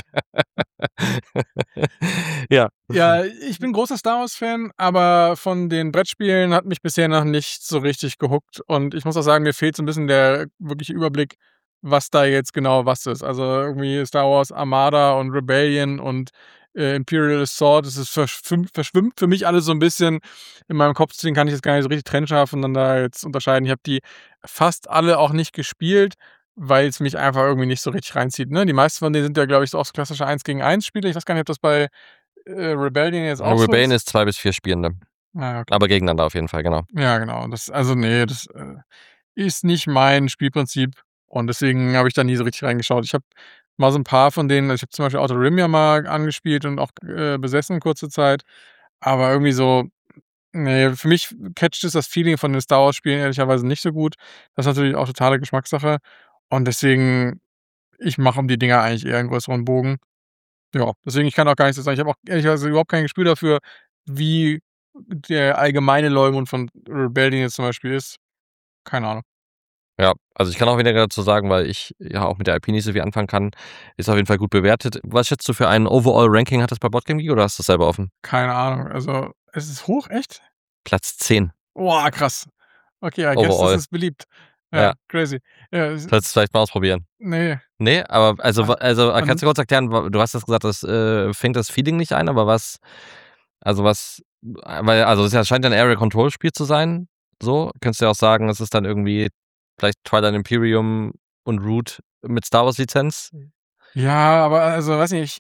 Ja.
Ja, ich bin großer Star Wars-Fan, aber von den Brettspielen hat mich bisher noch nicht so richtig gehookt. Und ich muss auch sagen, mir fehlt so 'n bisschen der wirkliche Überblick, was da jetzt genau was ist. Also, irgendwie Star Wars Armada und Rebellion und, äh, Imperial Assault, das ist verschwim verschwimmt für mich alles so 'n bisschen in meinem Kopf, deswegen kann ich das gar nicht so richtig trennscharf voneinander jetzt unterscheiden. Ich habe die fast alle auch nicht gespielt, weil's mich einfach irgendwie nicht so richtig reinzieht, ne? Die meisten von denen sind ja, glaube ich, so auch so klassische eins gegen eins Spiele. Ich weiß gar nicht, ob das bei, äh, Rebellion jetzt auch so
Rebellion
ist.
ist zwei bis vier Spielende.
Ah, okay.
Aber gegeneinander auf jeden Fall, genau.
Ja, genau. Das also, ne, das, äh, ist nicht mein Spielprinzip und deswegen habe ich da nie so richtig reingeschaut. Ich habe mal so 'n paar von denen also, ich habe zum Beispiel Outer Rim ja mal angespielt und auch, äh, besessen kurze Zeit, aber irgendwie so ne, für mich catcht es das Feeling von den Star Wars-Spielen ehrlicherweise nicht so gut. Das ist natürlich auch totale Geschmackssache und deswegen ich mache um die Dinger eigentlich eher 'n größeren Bogen. Ja, deswegen ich kann auch gar nicht so sagen ich habe auch ehrlicherweise überhaupt kein Gespür dafür, wie der allgemeine Leumund von Rebellion jetzt zum Beispiel ist. Keine Ahnung.
Ja, also, ich kann auch weniger dazu sagen, weil ich ja auch mit der I P nicht so viel anfangen kann. Ist auf jeden Fall gut bewertet. Was schätzt du für ein Overall-Ranking hat das bei BoardGameGeek oder hast du's selber offen?
Keine Ahnung. Also, es ist hoch, echt?
Platz zehn.
Boah, krass. Okay, I guess das
Overall.
ist beliebt. Ja,
Ja.
crazy. Ja, es
Solltest du vielleicht mal ausprobieren.
Ne.
Ne, aber also
Ah,
wa also,
und
kannst du kurz erklären, wa du hast jetzt gesagt, das, äh, fängt das Feeling nicht ein, aber was also, was weil also, es ja scheint ja 'n Area-Control-Spiel zu sein, so. Könntest du ja auch sagen, es ist dann irgendwie vielleicht Twilight Imperium und Root mit Star-Wars-Lizenz?
Ja, aber also, weiß nicht, ich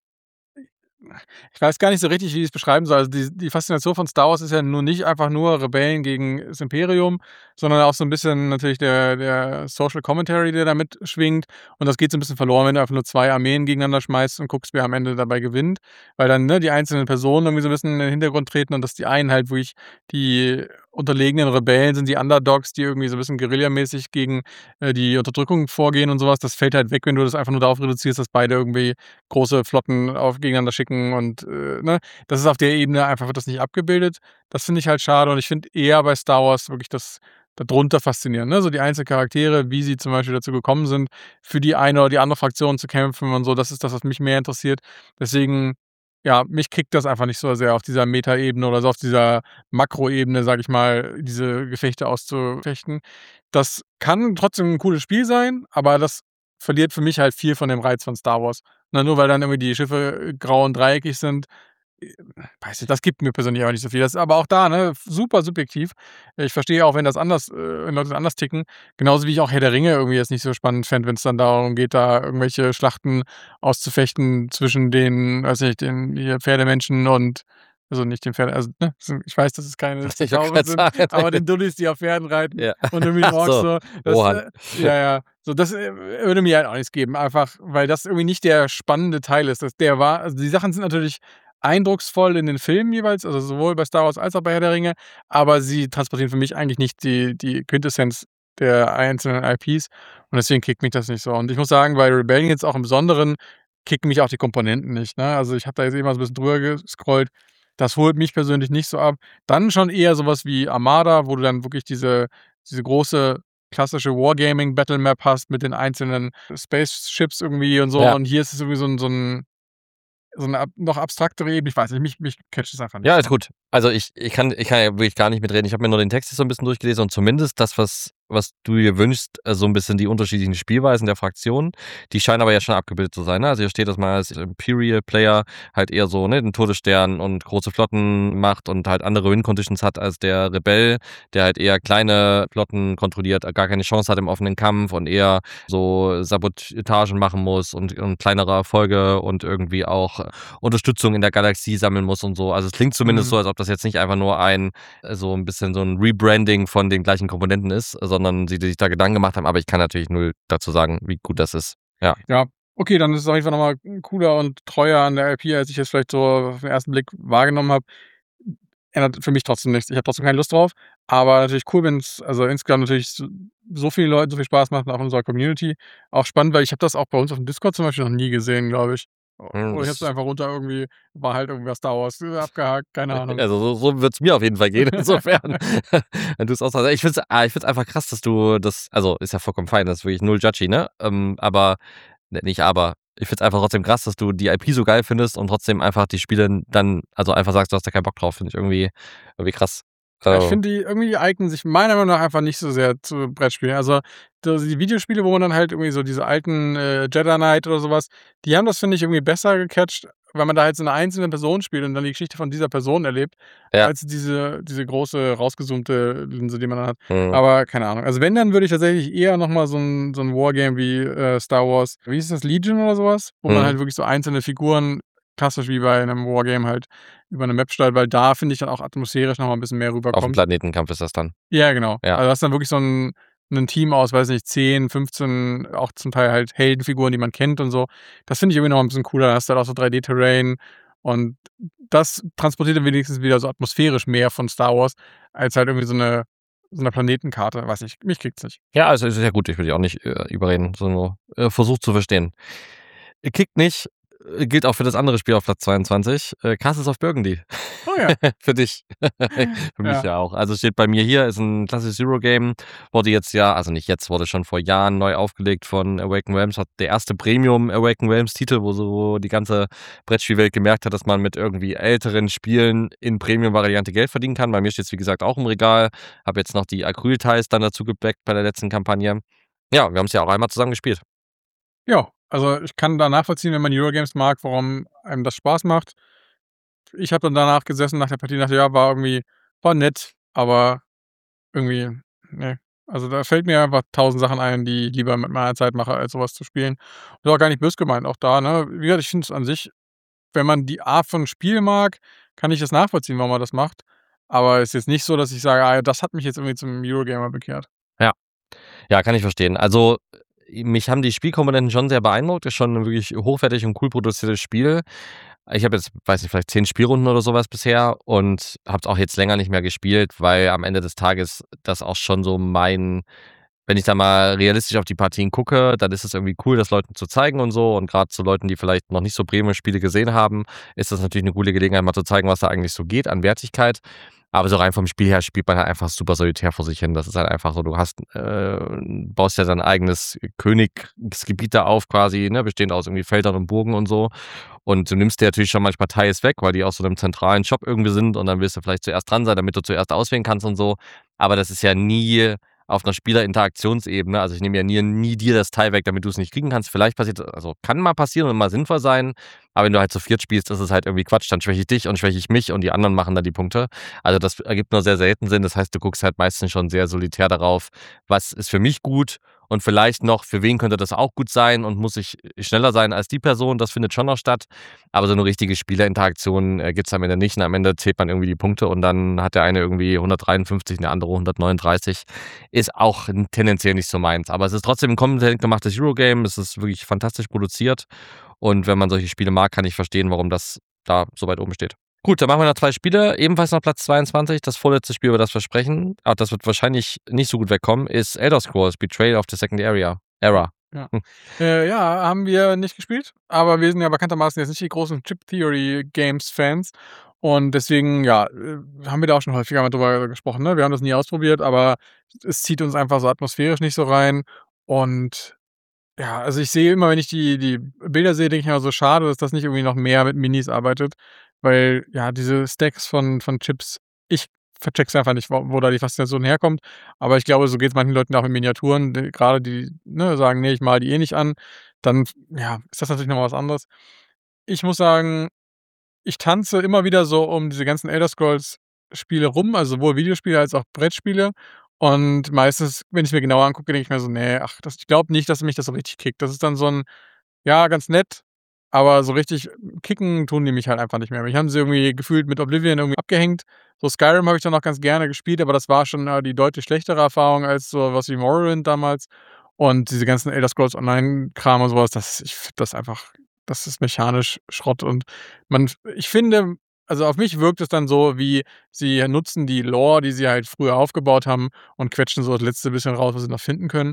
ich weiß gar nicht so richtig, wie ich's beschreiben soll. Also, die die Faszination von Star Wars ist ja nun nicht einfach nur Rebellen gegen das Imperium, sondern auch so 'n bisschen natürlich der der Social Commentary, der da mitschwingt. Und das geht so 'n bisschen verloren, wenn du einfach nur zwei Armeen gegeneinander schmeißt und guckst, wer am Ende dabei gewinnt. Weil dann, ne, die einzelnen Personen irgendwie so 'n bisschen in den Hintergrund treten und dass die einen halt wirklich die unterlegenen Rebellen sind die Underdogs, die irgendwie so 'n bisschen guerillamäßig gegen, äh, die Unterdrückung vorgehen und so was. Das fällt halt weg, wenn du das einfach nur darauf reduzierst, dass beide irgendwie große Flotten auf gegeneinander schicken und, äh, ne? Das ist auf der Ebene einfach wird das nicht abgebildet. Das finde ich halt schade und ich finde eher bei Star Wars wirklich das da drunter faszinierend, ne? So die einzelnen Charaktere, wie sie zum Beispiel dazu gekommen sind, für die eine oder die andere Fraktion zu kämpfen und so. Das ist das, was mich mehr interessiert. Deswegen, ja, mich kriegt das einfach nicht so sehr auf dieser Metaebene oder so auf dieser Makroebene, sage ich mal, diese Gefechte auszufechten. Das kann trotzdem 'n cooles Spiel sein, aber das verliert für mich halt viel von dem Reiz von Star Wars. Ne, nur weil dann irgendwie die Schiffe grau und dreieckig sind, äh, weiß nicht, das gibt mir persönlich auch nicht so viel. Das ist aber auch da, ne, super subjektiv. Ich verstehe auch, wenn das anders äh, wenn Leute anders ticken. Genauso wie ich auch Herr der Ringe irgendwie jetzt nicht so spannend fände, wenn's dann darum geht, da irgendwelche Schlachten auszufechten zwischen den, weiß nicht, den hier Pferdemenschen und also nicht den Pferde also, ne, ich weiß, dass es keine
Ich wollte
Zentaure
grad
sind,
sagen.
aber den Dullis, die auf Pferden reiten
Ja.
und irgendwie
Ach
Orks
so,
so. Das,
Rohan.
äh ja, ja. So, das, äh, würde mir halt auch nichts geben, einfach weil das irgendwie nicht der spannende Teil ist. Das der war also, die Sachen sind natürlich eindrucksvoll in den Filmen jeweils, also sowohl bei Star Wars als auch bei Herr der Ringe, aber sie transportieren für mich eigentlich nicht die die Quintessenz der einzelnen I Ps und deswegen kickt mich das nicht so. Und ich muss sagen, bei Rebellion jetzt auch im Besonderen kicken mich auch die Komponenten nicht, ne? Also, ich habe da jetzt eben mal so 'n bisschen drüber gescrollt. Das holt mich persönlich nicht so ab. Dann schon eher so was wie Armada, wo du dann wirklich diese diese große klassische Wargaming Battle Map hast mit den einzelnen Spaceships irgendwie und so.
Ja.
Und hier ist es irgendwie so 'n so 'n so 'ne ab noch abstraktere Ebene. Ich weiß nicht, mich mich catcht es einfach nicht
Ja,
so.
ist gut. Also, ich ich kann ich kann ja wirklich gar nicht mitreden. Ich habe mir nur den Text jetzt so 'n bisschen durchgelesen und zumindest das, was was du dir wünschst, äh, so 'n bisschen die unterschiedlichen Spielweisen der Fraktionen, die scheinen aber ja schon abgebildet zu sein, ne? Also, hier steht, dass man als Imperial Player halt eher so, ne, den Todesstern und große Flotten macht und halt andere Win Conditions hat als der Rebell, der halt eher kleine Flotten kontrolliert, gar keine Chance hat im offenen Kampf und eher so Sabotagen machen muss und und kleinere Erfolge und irgendwie auch Unterstützung in der Galaxie sammeln muss und so. Also, es klingt zumindest
Mhm.
so, als ob das jetzt nicht einfach nur ein so 'n bisschen so 'n Rebranding von den gleichen Komponenten ist, sondern sie sich da Gedanken gemacht haben, aber ich kann natürlich null dazu sagen, wie gut das ist. Ja.
Ja, okay, dann ist es auf jeden Fall noch mal cooler und treuer an der I P, als ich es vielleicht so auf 'n ersten Blick wahrgenommen habe. Ändert für mich trotzdem nichts. Ich habe trotzdem keine Lust drauf, aber natürlich cool, wenn's also, insgesamt natürlich s so vielen Leuten so viel Spaß macht und auch in unserer Community. Auch spannend, weil ich habe das auch bei uns aufm Discord zum Beispiel noch nie gesehen, glaube ich.
Hm,
Oder ich habe es
das
einfach runter irgendwie war halt irgendwas Star Wars, äh, abgehakt, keine Ahnung.
Also, so so wird's mir auf jeden Fall gehen, insofern. Wenn du's auch so ich finde es ah, ich finde es einfach krass, dass du das also, ist ja vollkommen fein, das ist wirklich null judgy, ne? Ähm, aber ne, nicht aber. Ich finde es einfach trotzdem krass, dass du die I P so geil findest und trotzdem einfach die Spiele dann also, einfach sagst, du hast da keinen Bock drauf. Finde ich irgendwie irgendwie krass.
Ja, ich
Also
finde, die irgendwie eignen sich meiner Meinung nach einfach nicht so sehr zu Brettspielen. Also, so die Videospiele, wo man dann halt irgendwie so diese alten, äh, Jedi Knight oder so was, die haben das, finde ich, irgendwie besser gecatcht, weil man da halt so 'ne einzelne Person spielt und dann die Geschichte von dieser Person erlebt,
Ja.
als diese diese große rausgezoomte Linse, die man dann hat.
Mhm.
Aber keine Ahnung. Also, wenn, dann würde ich tatsächlich eher noch mal so 'n so 'n Wargame wie, äh, Star Wars wie hieß das, Legion oder so was? Wo man
Mhm.
halt wirklich so einzelne Figuren klassisch wie bei 'nem Wargame halt über 'ne Map steuert, weil da, finde ich, dann auch atmosphärisch noch mal 'n bisschen mehr
Auf'm
rüberkommt.
Planetenkampf ist das dann.
Ja, genau.
Ja.
Also, hast dann wirklich so 'n 'nen Team aus, weiß nicht, zehn, fünfzehn, auch zum Teil halt Heldenfiguren, die man kennt und so. Das finde ich irgendwie noch mal 'n bisschen cooler. Da hast du halt auch so drei D-Terrain und das transportiert dann wenigstens wieder so atmosphärisch mehr von Star Wars als halt irgendwie so 'ne so 'ne Planetenkarte. Weiß nicht, mich kickt's nicht.
Ja, also, ist ja gut. Ich will dich auch nicht, äh, überreden, sondern nur, äh, versucht zu verstehen. Kickt nicht, äh, gilt auch für das andere Spiel auf Platz zweiundzwanzig, äh, Castles of Burgundy.
Oh ja.
Für dich. Für mich
Ja.
ja auch. Also, steht bei mir hier, ist 'n klassisches Eurogame, wurde jetzt ja also, nicht jetzt, wurde schon vor Jahren neu aufgelegt von Awaken Realms, hat der erste Premium Awaken Realms Titel, wo so die ganze Brettspielwelt gemerkt hat, dass man mit irgendwie älteren Spielen in Premium-Variante Geld verdienen kann. Bei mir steht's, wie gesagt, auch im Regal. Habe jetzt noch die Acryl-Tiles dann dazu gebackt bei der letzten Kampagne. Ja, wir haben's ja auch einmal zusammen gespielt.
Ja, also, ich kann da nachvollziehen, wenn man Eurogames mag, warum einem das Spaß macht. Ich habe dann danach gesessen nach der Partie und dachte: „Ja, war irgendwie war nett, aber irgendwie, ne.“ Also, da fällt mir einfach tausend Sachen ein, die ich lieber mit meiner Zeit mache, als so was zu spielen. Ist auch gar nicht böse gemeint, auch da, ne? Wie gesagt, ich finde es an sich wenn man die Art von Spiel mag, kann ich das nachvollziehen, warum man das macht. Aber ist jetzt nicht so, dass ich sage: „Ah, das hat mich jetzt irgendwie zum Eurogamer bekehrt.“
Ja. Ja, kann ich verstehen. Also, mich haben die Spielkomponenten schon sehr beeindruckt. Ist schon 'n wirklich hochwertig und cool produziertes Spiel. Ich habe jetzt, weiß nicht, vielleicht zehn Spielrunden oder sowas bisher und habe es auch jetzt länger nicht mehr gespielt, weil am Ende des Tages das auch schon so mein wenn ich da mal realistisch auf die Partien gucke, dann ist es irgendwie cool, das Leuten zu zeigen und so. Und gerade zu Leuten, die vielleicht noch nicht so Premium-Spiele gesehen haben, ist das natürlich eine coole Gelegenheit, mal zu zeigen, was da eigentlich so geht an Wertigkeit. Aber so rein vom Spiel her spielt man halt einfach super solitär vor sich hin. Das ist halt einfach so, du hast äh, baust ja dein eigenes Königsgebiet da auf quasi, ne, bestehend aus irgendwie Feldern und Burgen und so. Und du nimmst dir natürlich schon manchmal Teils weg, weil die aus so einem zentralen Shop irgendwie sind und dann willst du vielleicht zuerst dran sein, damit du zuerst auswählen kannst und so. Aber das ist ja nie auf einer Spielerinteraktionsebene. Also, ich nehme ja nie nie dir das Teil weg, damit du es nicht kriegen kannst. Vielleicht passiert also, kann mal passieren und mal sinnvoll sein, aber wenn du halt zu viert spielst, ist es halt irgendwie Quatsch. Dann schwäche ich dich und schwäche ich mich und die anderen machen dann die Punkte. Also, das ergibt nur sehr selten Sinn. Das heißt, du guckst halt meistens schon sehr solitär darauf, was ist für mich gut und vielleicht noch, für wen könnte das auch gut sein und muss ich schneller sein als die Person. Das findet schon noch statt. Aber so eine richtige Spielerinteraktion, äh, gibt's am Ende nicht und am Ende zählt man irgendwie die Punkte und dann hat der eine irgendwie hundertdreiundfünfzig, der andere hundertneununddreißig. Ist auch tendenziell nicht so meins. Aber es ist trotzdem 'n kompetent gemachtes Eurogame. Es ist wirklich fantastisch produziert und wenn man solche Spiele mag, kann ich verstehen, warum das da so weit oben steht. Gut, dann machen wir noch zwei Spiele. Ebenfalls noch Platz zweiundzwanzig. Das vorletzte Spiel, über das wir sprechen, aber das wird wahrscheinlich nicht so gut wegkommen, ist Elder Scrolls Betrayal of the Second Area Era.
Ja.
Hm.
Äh, ja, haben wir nicht gespielt, aber wir sind ja bekanntermaßen jetzt nicht die großen Chip Theory Games Fans und deswegen, ja, äh, haben wir da auch schon häufiger mal drüber gesprochen, ne? Wir haben das nie ausprobiert, aber es zieht uns einfach so atmosphärisch nicht so rein und ja, also ich sehe immer, wenn ich die die Bilder sehe, denke ich mir so: „Schade, dass das nicht irgendwie noch mehr mit Minis arbeitet“, weil, ja, diese Stacks von von Chips ich verchecke es einfach nicht, wo wo da die Faszination herkommt. Aber ich glaube, so geht's manchen Leuten auch mit Miniaturen, d grade die, ne, sagen: „Ne, ich male die eh nicht an.“ Dann, ja, ist das natürlich noch mal was anderes. Ich muss sagen, ich tanze immer wieder so um diese ganzen Elder Scrolls Spiele rum, also sowohl Videospiele als auch Brettspiele. Und meistens, wenn ich's mir genauer angucke, denke ich mir so: „Ne, ach, das ich glaube nicht, dass mich das so richtig kickt.“ Das ist dann so 'n ja, ganz nett, aber so richtig kicken tun die mich halt einfach nicht mehr. Mich haben sie irgendwie gefühlt mit Oblivion irgendwie abgehängt. So Skyrim habe ich dann noch ganz gerne gespielt, aber das war schon, äh, die deutlich schlechtere Erfahrung als so was wie Morrowind damals. Und diese ganzen Elder Scrolls Online-Kram und so was, das ich finde das einfach das ist mechanisch Schrott und man f ich finde also auf mich wirkt es dann so, wie sie nutzen die Lore, die sie halt früher aufgebaut haben und quetschen so das letzte bisschen raus, was sie noch finden können.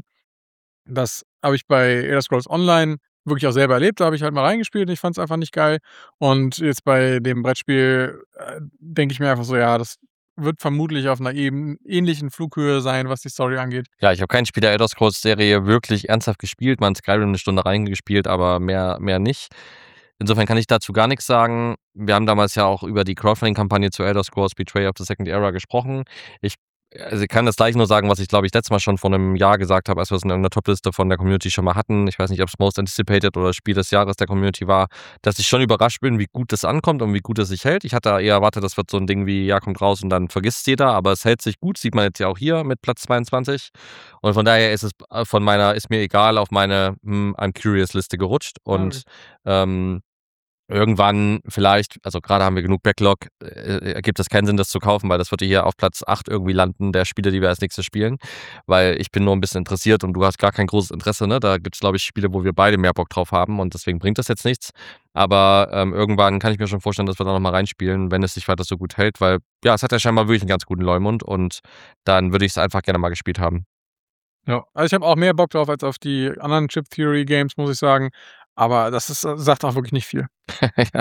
Das habe ich bei Elder Scrolls Online wirklich auch selber erlebt. Da habe ich halt mal reingespielt und ich fand's einfach nicht geil. Und jetzt bei dem Brettspiel, äh, denke ich mir einfach so: „Ja, das wird vermutlich auf 'ner eben ähnlichen Flughöhe sein, was die Story angeht.“
Ja, ich habe kein Spiel der Elder Scrolls-Serie wirklich ernsthaft gespielt, mal in Skyrim 'ne Stunde reingespielt, aber mehr mehr nicht. Insofern kann ich dazu gar nix sagen. Wir haben damals ja auch über die Crowdfunding-Kampagne zu Elder Scrolls Betrayal of the Second Era gesprochen. Ich also, ich kann das Gleiche nur sagen, was ich, glaube ich, letztes Mal schon vor 'nem Jahr gesagt habe, als wir's in irgend 'ner Topliste von der Community schon mal hatten. Ich weiß nicht, ob's Most Anticipated oder Spiel des Jahres der Community war, dass ich schon überrascht bin, wie gut das ankommt und wie gut es sich hält. Ich hatte eher erwartet, das wird so 'n Ding wie, ja, kommt raus und dann vergisst's jeder, aber es hält sich gut, sieht man jetzt ja auch hier mit Platz zweiundzwanzig. Und von daher ist es äh, von meiner „Ist mir egal“ auf meine, hm, I'm curious Liste gerutscht
Ah, okay.
und, ähm, irgendwann vielleicht also, grade haben wir genug Backlog, äh, ergibt es keinen Sinn, das zu kaufen, weil das würde hier auf Platz acht irgendwie landen, der Spiele, die wir als Nächstes spielen, weil ich bin nur 'n bisschen interessiert und du hast gar kein großes Interesse, ne? Da gibt's, glaube ich, Spiele, wo wir beide mehr Bock drauf haben und deswegen bringt das jetzt nichts. Aber, ähm, irgendwann kann ich mir schon vorstellen, dass wir da noch mal reinspielen, wenn es sich weiter so gut hält, weil, ja, es hat ja scheinbar wirklich 'n ganz guten Leumund und dann würde ich's einfach gerne mal gespielt haben.
Ja, also ich habe auch mehr Bock drauf als auf die anderen Chip Theory Games, muss ich sagen, aber das ist sagt auch wirklich nicht viel.
Ja.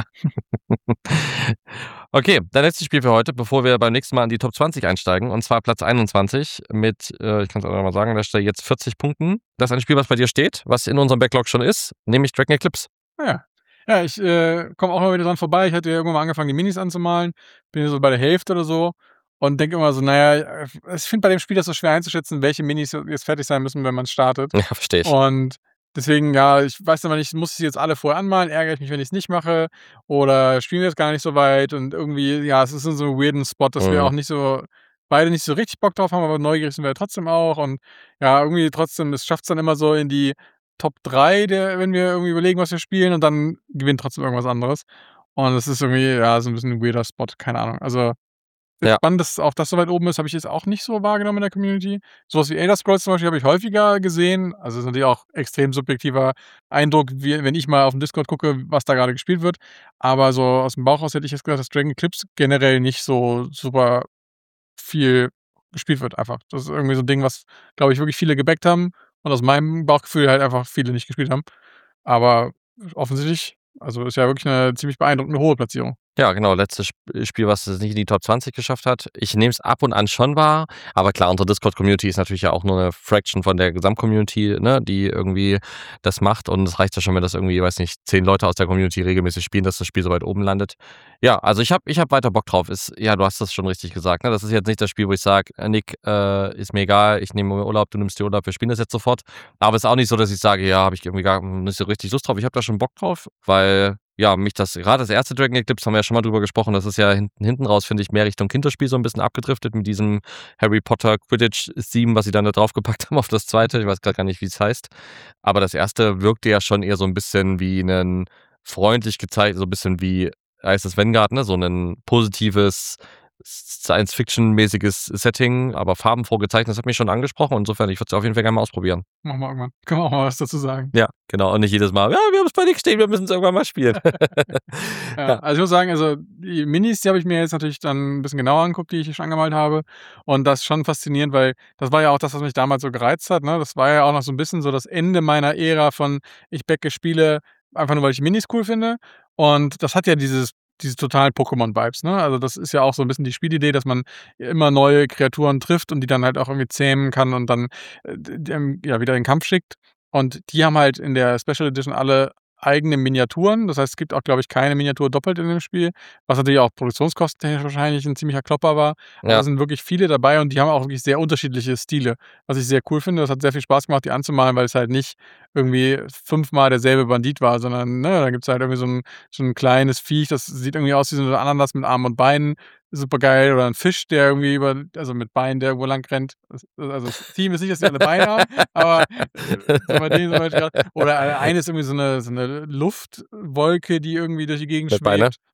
Okay, dann letztes Spiel für heute, bevor wir beim nächsten Mal in die Top zwanzig einsteigen, und zwar Platz einundzwanzig mit, äh, ich kann's auch noch mal sagen, an der Stelle jetzt vierzig Punkten. Das ist ein Spiel, was bei dir steht, was in unserem Backlog schon ist, nämlich Dragon Eclipse.
Ah ja. Ja, ich, äh, komme auch immer wieder dran vorbei. Ich hatte ja irgendwann mal angefangen, die Minis anzumalen, bin jetzt so bei der Hälfte oder so und denke immer so: „Na ja, äh, ich finde bei dem Spiel das so schwer einzuschätzen, welche Minis y jetzt fertig sein müssen, wenn man's startet.“
Ja, verstehe ich.
Und deswegen, ja, ich weiß immer nicht, muss ich sie jetzt alle vorher anmalen? Ärgere ich mich, wenn ich's nicht mache? Oder spielen wir jetzt gar nicht so weit? Und irgendwie, ja, es ist in so 'nem weirden Spot, dass wir
Mhm.
auch nicht so beide nicht so richtig Bock drauf haben, aber neugierig sind wir ja trotzdem auch. Und ja, irgendwie trotzdem, es schafft's dann immer so in die Top drei der wenn wir irgendwie überlegen, was wir spielen und dann gewinnt trotzdem irgendwas anderes. Und das ist irgendwie, ja, so 'n bisschen 'n weirder Spot, keine Ahnung. Also
Ja.
spannend, dass auch das so weit oben ist, habe ich jetzt auch nicht so wahrgenommen in der Community. So was wie Elder Scrolls zum Beispiel habe ich häufiger gesehen. Also, ist natürlich auch extrem subjektiver Eindruck, wie wenn ich mal auf 'n Discord gucke, was da grade gespielt wird. Aber so aus dem Bauch raus hätte ich jetzt gesagt, dass Dragon Eclipse generell nicht so super viel gespielt wird einfach. Das ist irgendwie so 'n Ding, was, glaube ich, wirklich viele gebackt haben und aus meinem Bauchgefühl halt einfach viele nicht gespielt haben. Aber offensichtlich also, ist ja wirklich 'ne ziemlich beeindruckende hohe Platzierung.
Ja, genau, letztes Sp Spiel, was es nicht in die Top zwanzig geschafft hat. Ich nehme es ab und an schon wahr, aber klar, unsere Discord-Community ist natürlich ja auch nur 'ne Fraction von der Gesamt-Community, ne, die irgendwie das macht und es reicht ja schon, wenn das irgendwie, weiß nicht, zehn Leute aus der Community regelmäßig spielen, dass das Spiel so weit oben landet. Ja, also ich habe ich habe weiter Bock drauf. Ist ja, du hast das schon richtig gesagt, ne? Das ist jetzt nicht das Spiel, wo ich sage: „Äh, Nick, äh, ist mir egal, ich nehme mir Urlaub, du nimmst dir Urlaub, wir spielen das jetzt sofort.“ Aber ist auch nicht so, dass ich sage: „Ja, habe ich irgendwie gar nicht so richtig Lust drauf.“ Ich habe da schon Bock drauf, weil, ja, mich das grade das erste Dragon Eclipse haben wir ja schon mal drüber gesprochen, das ist ja hinten hinten raus, finde ich, mehr Richtung Kinderspiel so 'n bisschen abgedriftet mit diesem Harry Potter Quidditch-Theme, was sie dann da draufgepackt haben auf das zweite. Ich weiß grad gar nicht, wie's heißt. Aber das erste wirkte ja schon eher so 'n bisschen wie 'nen freundlich gezeigt so 'n bisschen wie Ice's Vanguard, ne, so 'nen positives Science-Fiction-mäßiges Setting, aber farbenfroh gezeichnet. Das hat mich schon angesprochen. Insofern, ich würde es auf jeden Fall gerne mal ausprobieren.
Machen wir irgendwann. Können wir auch mal was dazu sagen.
Ja, genau. Und nicht jedes Mal: „Ja, wir haben's bei Nick stehen, wir müssen's irgendwann mal spielen.“
Ja,
Ja.
also ich muss sagen, also die Minis, die habe ich mir jetzt natürlich dann 'n bisschen genauer angeguckt, die ich hier schon angemalt habe. Und das ist schon faszinierend, weil das war ja auch das, was mich damals so gereizt hat, ne? Das war ja auch noch so 'n bisschen so das Ende meiner Ära von: Ich backe Spiele einfach nur, weil ich die Minis cool finde. Und das hat ja dieses diese totalen Pokémon-Vibes, ne? Also, das ist ja auch so 'n bisschen die Spielidee, dass man immer neue Kreaturen trifft und die dann halt auch irgendwie zähmen kann und dann, äh, d dem ja, wieder in den Kampf schickt. Und die haben halt in der Special Edition alle eigene Miniaturen. Das heißt, es gibt auch, glaube ich, keine Miniatur doppelt in dem Spiel, was natürlich auch produktionskostentechnisch wahrscheinlich 'n ziemlicher Klopper war. Aber
Ja.
da sind wirklich viele dabei und die haben auch wirklich sehr unterschiedliche Stile, was ich sehr cool finde. Das hat sehr viel Spaß gemacht, die anzumalen, weil es halt nicht irgendwie fünfmal derselbe Bandit war, sondern, ne, da gibt's halt irgendwie so 'n so 'n kleines Viech, das sieht irgendwie aus wie so 'ne Ananas mit Armen und Beinen. Supergeil. Oder 'n Fisch, der irgendwie über also mit Beinen, der irgendwo lang rennt. Das also das Theme ist nicht, dass die alle Beine haben, aber, äh, so bei denen zum Beispiel grad. Oder ei eine ist irgendwie so 'ne so 'ne Luftwolke, die irgendwie durch die Gegend
Mit Beine?
schwebt.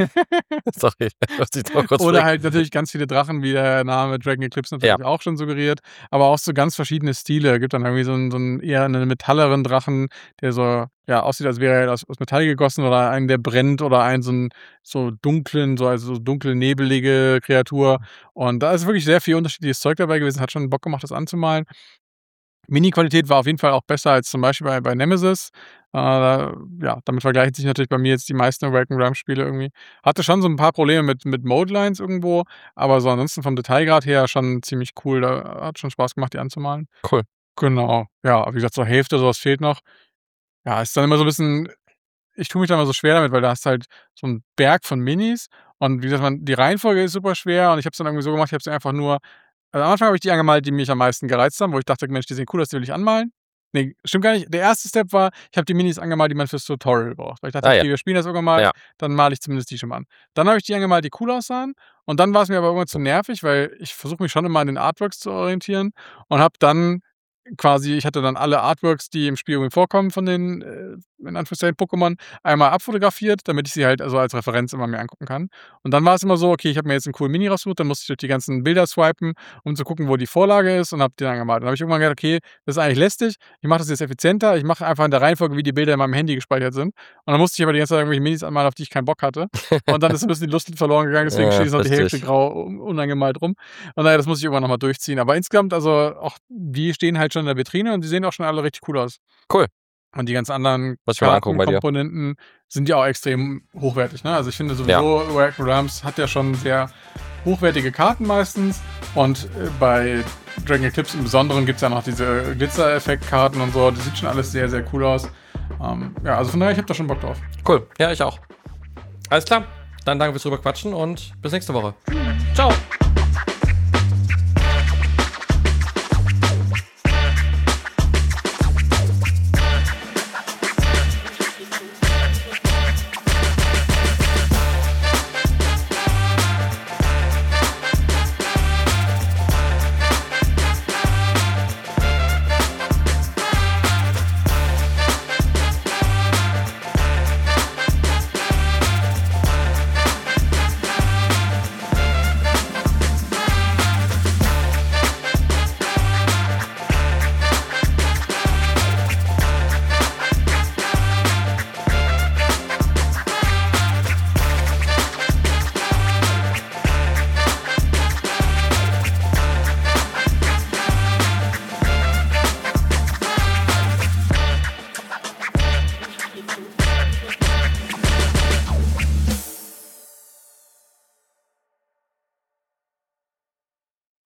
Sorry, musste ich doch kurz
Oder
fragen.
halt natürlich ganz viele Drachen, wie der Name Dragon Eclipse
Ja.
natürlich auch schon suggeriert, aber auch so ganz verschiedene Stile. Gibt dann irgendwie so 'n so 'n eher 'nen metalleren Drachen, der so, ja, aussieht, als wäre er aus aus Metall gegossen oder einen, der brennt oder einen so 'n so dunklen, so also so dunkel nebelige Kreatur. Und da ist wirklich sehr viel unterschiedliches Zeug dabei gewesen. Hat schon Bock gemacht, das anzumalen. Mini-Qualität war auf jeden Fall auch besser als zum Beispiel bei bei Nemesis. Äh, ja, damit vergleichen sich natürlich bei mir jetzt die meisten Awaken Realms Spiele irgendwie. Hatte schon so 'n paar Probleme mit mit Modelines irgendwo, aber so ansonsten vom Detailgrad her schon ziemlich cool. Da hat schon Spaß gemacht, die anzumalen.
Cool.
Genau. Ja, wie gesagt, zur Hälfte so was fehlt noch. Ja, ist dann immer so 'n bisschen ich tue mich da immer so schwer damit, weil da hast du halt so 'n Berg von Minis und wie gesagt, man die Reihenfolge ist super schwer und ich habe es dann irgendwie so gemacht, ich habe sie einfach nur also am Anfang habe ich die angemalt, die mich am meisten gereizt haben, wo ich dachte: „Mensch, die sehen cool aus, die will ich anmalen.“ Ne, stimmt gar nicht. Der erste Step war, ich habe die Minis angemalt, die man fürs Tutorial braucht. Weil ich dachte:
Ah ja.
„Okay, wir spielen das irgendwann mal,
Ja.
dann male ich zumindest die schon mal an.“ Dann habe ich die angemalt, die cool aussahen und dann war's mir aber irgendwann zu nervig, weil ich versuche mich schon immer an den Artworks zu orientieren und habe dann quasi ich hatte dann alle Artworks, die im Spiel irgendwie vorkommen von den, äh, in Anführungszeichen Pokémon, einmal abfotografiert, damit ich sie halt also als Referenz immer mir angucken kann. Und dann war es immer so, okay, ich habe mir jetzt 'n coolen Mini rausgesucht, dann musste ich durch die ganzen Bilder swipen, um zu gucken, wo die Vorlage ist und habe die dann angemalt. Dann habe ich irgendwann gedacht: „Okay, das ist eigentlich lästig. Ich mache das jetzt effizienter. Ich mache einfach in der Reihenfolge, wie die Bilder in meinem Handy gespeichert sind.“ Und dann musste ich aber die ganze Zeit irgendwelche Minis anmalen, auf die ich keinen Bock hatte. Und dann ist so 'n bisschen die Lust verloren gegangen, deswegen
Ja,
steht jetzt noch die Hälfte
verstehe ich.
grau un unangemalt rum. Und na ja, das muss ich irgendwann noch mal durchziehen. Aber insgesamt, also auch die stehen halt schon in der Vitrine und die sehen auch schon alle richtig cool aus.
Cool.
Und die ganzen anderen
Muss ich mir mal angucken bei dir.
Kartenkomponenten sind ja auch extrem hochwertig, ne? Also, ich finde
Ja.
sowieso, Awaken Realms hat ja schon sehr hochwertige Karten meistens und, äh, bei Dragon Eclipse im Besonderen gibt's ja noch diese Glitzer-Effekt-Karten und so. Das sieht schon alles sehr, sehr cool aus. Ähm, ja, also von daher, ich habe da schon Bock drauf.
Cool. Ja, ich auch. Alles klar. Dann danke fürs drüber quatschen und bis nächste Woche. Tschau.